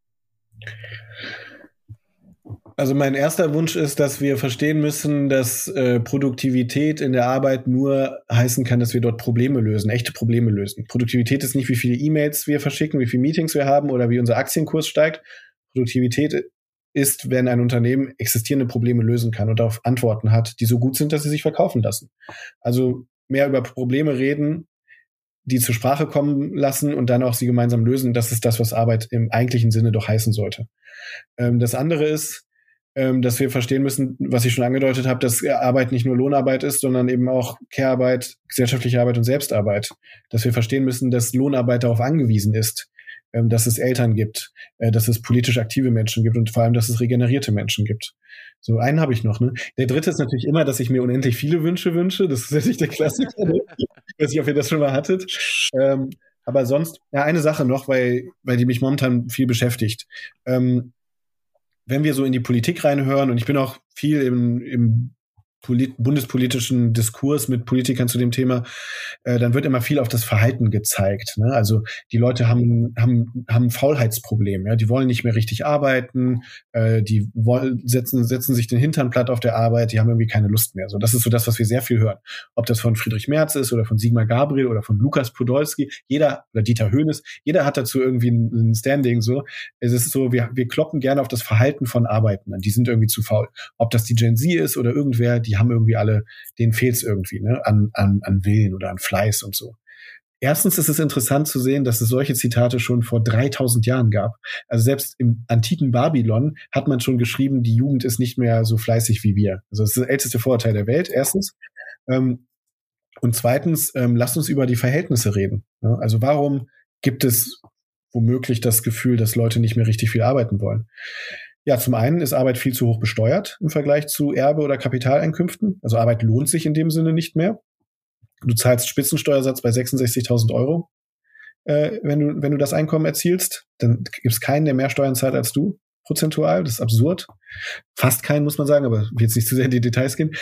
Also mein erster Wunsch ist, dass wir verstehen müssen, dass Produktivität in der Arbeit nur heißen kann, dass wir dort Probleme lösen, echte Probleme lösen. Produktivität ist nicht, wie viele E-Mails wir verschicken, wie viele Meetings wir haben oder wie unser Aktienkurs steigt. Produktivität ist, wenn ein Unternehmen existierende Probleme lösen kann und darauf Antworten hat, die so gut sind, dass sie sich verkaufen lassen. Also mehr über Probleme reden, die zur Sprache kommen lassen und dann auch sie gemeinsam lösen. Das ist das, was Arbeit im eigentlichen Sinne doch heißen sollte. Das andere ist, dass wir verstehen müssen, was ich schon angedeutet habe, dass Arbeit nicht nur Lohnarbeit ist, sondern eben auch Care-Arbeit, gesellschaftliche Arbeit und Selbstarbeit. Dass wir verstehen müssen, dass Lohnarbeit darauf angewiesen ist, dass es Eltern gibt, dass es politisch aktive Menschen gibt und vor allem, dass es regenerierte Menschen gibt. So, einen habe ich noch, ne? Der dritte ist natürlich immer, dass ich mir unendlich viele Wünsche wünsche. Das ist natürlich der Klassiker. Ne? Ich weiß nicht, ob ihr das schon mal hattet. Aber sonst, ja, eine Sache noch, weil die mich momentan viel beschäftigt. Wenn wir so in die Politik reinhören, und ich bin auch viel im bundespolitischen Diskurs mit Politikern zu dem Thema, dann wird immer viel auf das Verhalten gezeigt. Ne? Also die Leute haben ein Faulheitsproblem. Ja? Die wollen nicht mehr richtig arbeiten, die setzen sich den Hintern platt auf der Arbeit, die haben irgendwie keine Lust mehr. So, das ist so das, was wir sehr viel hören. Ob das von Friedrich Merz ist oder von Sigmar Gabriel oder von Lukas Podolski, oder Dieter Hoeneß, jeder hat dazu irgendwie ein Standing. So, es ist so, wir kloppen gerne auf das Verhalten von Arbeitenden. Die sind irgendwie zu faul. Ob das die Gen Z ist oder irgendwer, die haben irgendwie alle, denen fehlt's irgendwie, ne, an Willen oder an Fleiß und so. Erstens ist es interessant zu sehen, dass es solche Zitate schon vor 3000 Jahren gab. Also selbst im antiken Babylon hat man schon geschrieben, die Jugend ist nicht mehr so fleißig wie wir. Also das ist der älteste Vorurteil der Welt, erstens. Und zweitens, lasst uns über die Verhältnisse reden. Ne? Also warum gibt es womöglich das Gefühl, dass Leute nicht mehr richtig viel arbeiten wollen? Ja, zum einen ist Arbeit viel zu hoch besteuert im Vergleich zu Erbe- oder Kapitaleinkünften. Also Arbeit lohnt sich in dem Sinne nicht mehr. du zahlst Spitzensteuersatz bei 66.000 Euro, wenn du das Einkommen erzielst. Dann gibt es keinen, der mehr Steuern zahlt als du, prozentual. Das ist absurd. Fast keinen, muss man sagen, aber ich will jetzt nicht zu sehr in die Details gehen.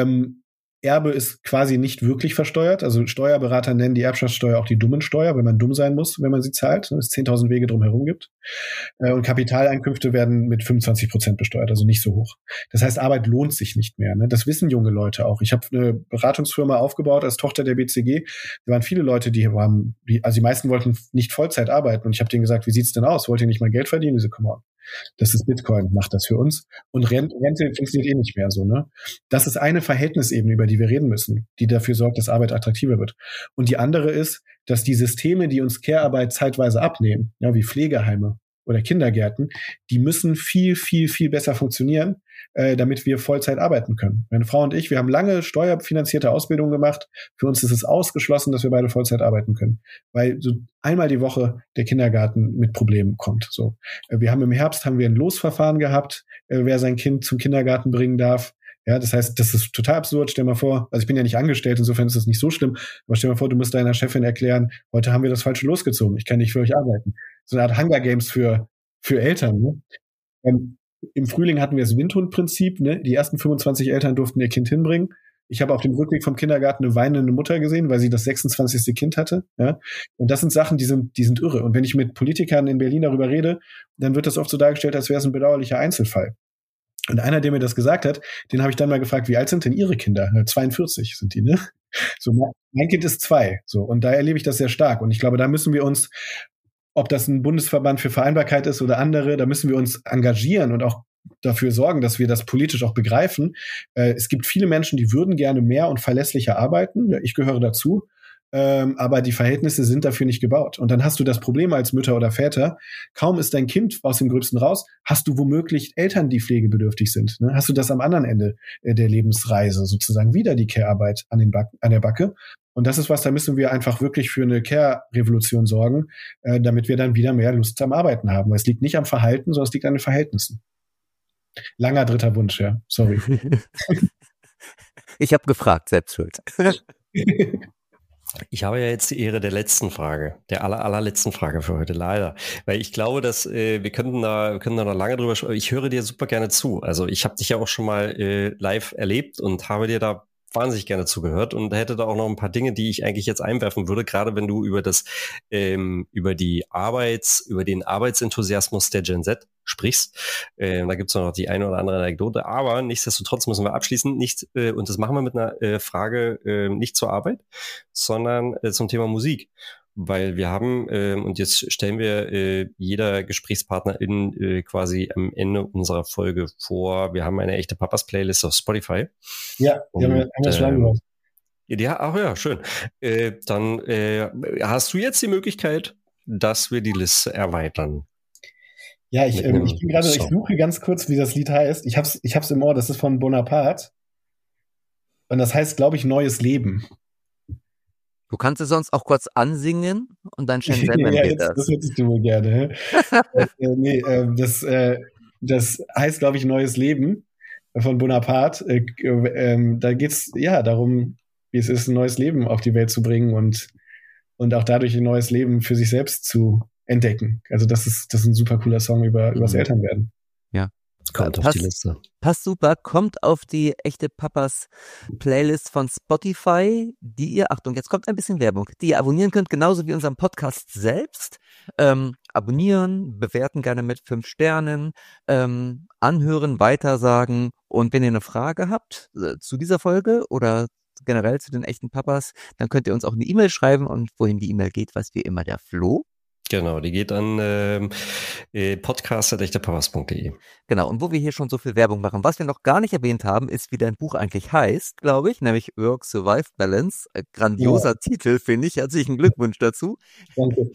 Erbe ist quasi nicht wirklich versteuert. Also Steuerberater nennen die Erbschaftssteuer auch die dummen Steuer, wenn man dumm sein muss, wenn man sie zahlt, es 10.000 Wege drumherum gibt. Und Kapitaleinkünfte werden mit 25% besteuert, also nicht so hoch. Das heißt, Arbeit lohnt sich nicht mehr. Ne? Das wissen junge Leute auch. Ich habe eine Beratungsfirma aufgebaut als Tochter der BCG. Da waren viele Leute, also die meisten wollten nicht Vollzeit arbeiten. Und ich habe denen gesagt, wie sieht's denn aus? Wollt ihr nicht mal Geld verdienen? Die so, come on. Das ist Bitcoin, macht das für uns. Und Rente funktioniert nicht mehr so, ne? Das ist eine Verhältnisebene, über die wir reden müssen, die dafür sorgt, dass Arbeit attraktiver wird. Und die andere ist, dass die Systeme, die uns Care-Arbeit zeitweise abnehmen, ja, wie Pflegeheime oder Kindergärten, die müssen viel, viel, viel besser funktionieren, damit wir Vollzeit arbeiten können. Meine Frau und ich, wir haben lange steuerfinanzierte Ausbildung gemacht. Für uns ist es ausgeschlossen, dass wir beide Vollzeit arbeiten können, weil so einmal die Woche der Kindergarten mit Problemen kommt. So, wir haben im Herbst ein Losverfahren gehabt, wer sein Kind zum Kindergarten bringen darf. Ja, das heißt, das ist total absurd. Stell mal vor, also ich bin ja nicht angestellt, insofern ist das nicht so schlimm, aber stell mal vor, du musst deiner Chefin erklären, heute haben wir das Falsche losgezogen, ich kann nicht für euch arbeiten. So eine Art Hunger Games für Eltern. Ne? Im Frühling hatten wir das Windhund-Prinzip. Ne? Die ersten 25 Eltern durften ihr Kind hinbringen. Ich habe auf dem Rückweg vom Kindergarten eine weinende Mutter gesehen, weil sie das 26. Kind hatte. Ja? Und das sind Sachen, die sind irre. Und wenn ich mit Politikern in Berlin darüber rede, dann wird das oft so dargestellt, als wäre es ein bedauerlicher Einzelfall. Und einer, der mir das gesagt hat, den habe ich dann mal gefragt, wie alt sind denn Ihre Kinder? 42 sind die, ne? So, mein Kind ist 2. So, und da erlebe ich das sehr stark. Und ich glaube, da müssen wir uns, ob das ein Bundesverband für Vereinbarkeit ist oder andere, da müssen wir uns engagieren und auch dafür sorgen, dass wir das politisch auch begreifen. Es gibt viele Menschen, die würden gerne mehr und verlässlicher arbeiten. Ich gehöre dazu. Aber die Verhältnisse sind dafür nicht gebaut. Und dann hast du das Problem als Mütter oder Väter, kaum ist dein Kind aus dem Gröbsten raus, hast du womöglich Eltern, die pflegebedürftig sind. Ne? Hast du das am anderen Ende der Lebensreise, sozusagen wieder die Care-Arbeit an der Backe. Und das ist was, da müssen wir einfach wirklich für eine Care-Revolution sorgen, damit wir dann wieder mehr Lust am Arbeiten haben. Weil es liegt nicht am Verhalten, sondern es liegt an den Verhältnissen. Langer dritter Wunsch, ja. Sorry. Ich habe gefragt, selbst schuld. Ich habe ja jetzt die Ehre der letzten Frage, der allerletzten Frage für heute, leider. Weil ich glaube, dass wir können da noch lange drüber sprechen. Ich höre dir super gerne zu. Also ich habe dich ja auch schon mal live erlebt und habe dir da wahnsinnig gerne zugehört und hätte da auch noch ein paar Dinge, die ich eigentlich jetzt einwerfen würde, gerade wenn du über über den Arbeitsenthusiasmus der Gen Z sprichst. Da gibt's noch die eine oder andere Anekdote, aber nichtsdestotrotz müssen wir abschließen, und das machen wir mit einer Frage nicht zur Arbeit, sondern zum Thema Musik. Weil wir haben, und jetzt stellen wir jeder Gesprächspartnerin quasi am Ende unserer Folge vor, wir haben eine echte Papas-Playlist auf Spotify. Ja, die haben wir schon angehört. Ja, ach ja, schön. Dann hast du jetzt die Möglichkeit, dass wir die Liste erweitern. Ja, ich suche ganz kurz, wie das Lied heißt. Ich hab's im Ohr, das ist von Bonaparte. Und das heißt, glaube ich, Neues Leben. Du kannst es sonst auch kurz ansingen und dann Shenzhen ja, das hättest du wohl gerne. Das heißt, glaube ich, Neues Leben von Bonaparte. Da geht's ja darum, wie es ist, ein neues Leben auf die Welt zu bringen und auch dadurch ein neues Leben für sich selbst zu entdecken. Also das ist ein super cooler Song übers Elternwerden. Ja. Kommt auf die Liste. Passt super, kommt auf die echte Papas Playlist von Spotify, die ihr, Achtung, jetzt kommt ein bisschen Werbung, die ihr abonnieren könnt, genauso wie unseren Podcast selbst. Abonnieren, bewerten gerne mit 5 Sternen, anhören, weitersagen, und wenn ihr eine Frage habt zu dieser Folge oder generell zu den echten Papas, dann könnt ihr uns auch eine E-Mail schreiben, und wohin die E-Mail geht, weiß wie immer der Flo. Genau, die geht an podcast@echtepapas.de. Genau, und wo wir hier schon so viel Werbung machen, was wir noch gar nicht erwähnt haben, ist, wie dein Buch eigentlich heißt, glaube ich, nämlich Work-Life-Balance. Grandioser Titel, finde ich. Herzlichen Glückwunsch dazu. Danke.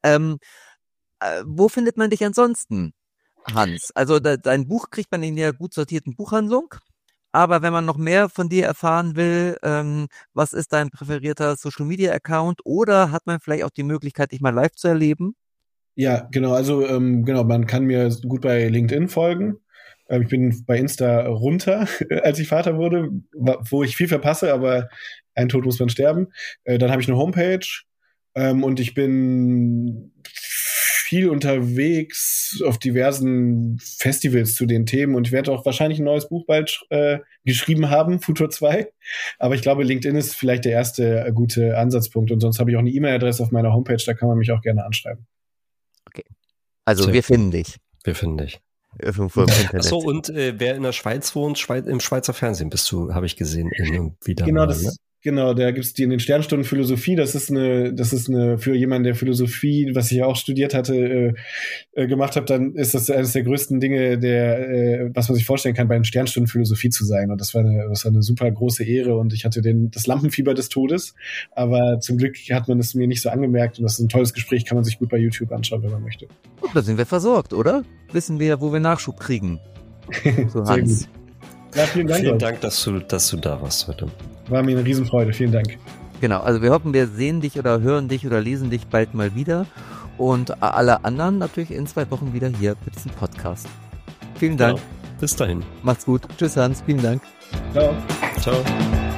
Wo findet man dich ansonsten, Hans? Also dein Buch kriegt man in der gut sortierten Buchhandlung. Aber wenn man noch mehr von dir erfahren will, was ist dein präferierter Social-Media-Account, oder hat man vielleicht auch die Möglichkeit, dich mal live zu erleben? Ja, genau. Also man kann mir gut bei LinkedIn folgen. Ich bin bei Insta runter, als ich Vater wurde, wo ich viel verpasse, aber ein Tod muss man sterben. Dann habe ich eine Homepage und ich bin viel unterwegs auf diversen Festivals zu den Themen und ich werde auch wahrscheinlich ein neues Buch bald geschrieben haben, Futur 2. Aber ich glaube, LinkedIn ist vielleicht der erste gute Ansatzpunkt und sonst habe ich auch eine E-Mail-Adresse auf meiner Homepage, da kann man mich auch gerne anschreiben. Okay. Also wir finden dich. Wir finden dich. Irgendwo im Internet. Achso, und wer in der Schweiz wohnt, im Schweizer Fernsehen bist du, habe ich gesehen, wieder Genau, mal, ne? Genau, da gibt's die in den Sternstunden Philosophie. Das ist eine für jemanden, der Philosophie, was ich ja auch studiert hatte, gemacht habe, dann ist das eines der größten Dinge, was man sich vorstellen kann, bei den Sternstunden Philosophie zu sein. Und das war eine super große Ehre und ich hatte das Lampenfieber des Todes. Aber zum Glück hat man es mir nicht so angemerkt und das ist ein tolles Gespräch, kann man sich gut bei YouTube anschauen, wenn man möchte. Gut, da sind wir versorgt, oder? Wissen wir, wo wir Nachschub kriegen. So, Hans. Ja, vielen Dank. Vielen Dank, dass du da warst heute. War mir eine Riesenfreude. Vielen Dank. Genau, also wir hoffen, wir sehen dich oder hören dich oder lesen dich bald mal wieder. Und alle anderen natürlich in 2 Wochen wieder hier für diesen Podcast. Vielen Dank. Genau. Bis dahin. Macht's gut. Tschüss, Hans. Vielen Dank. Ciao. Ciao.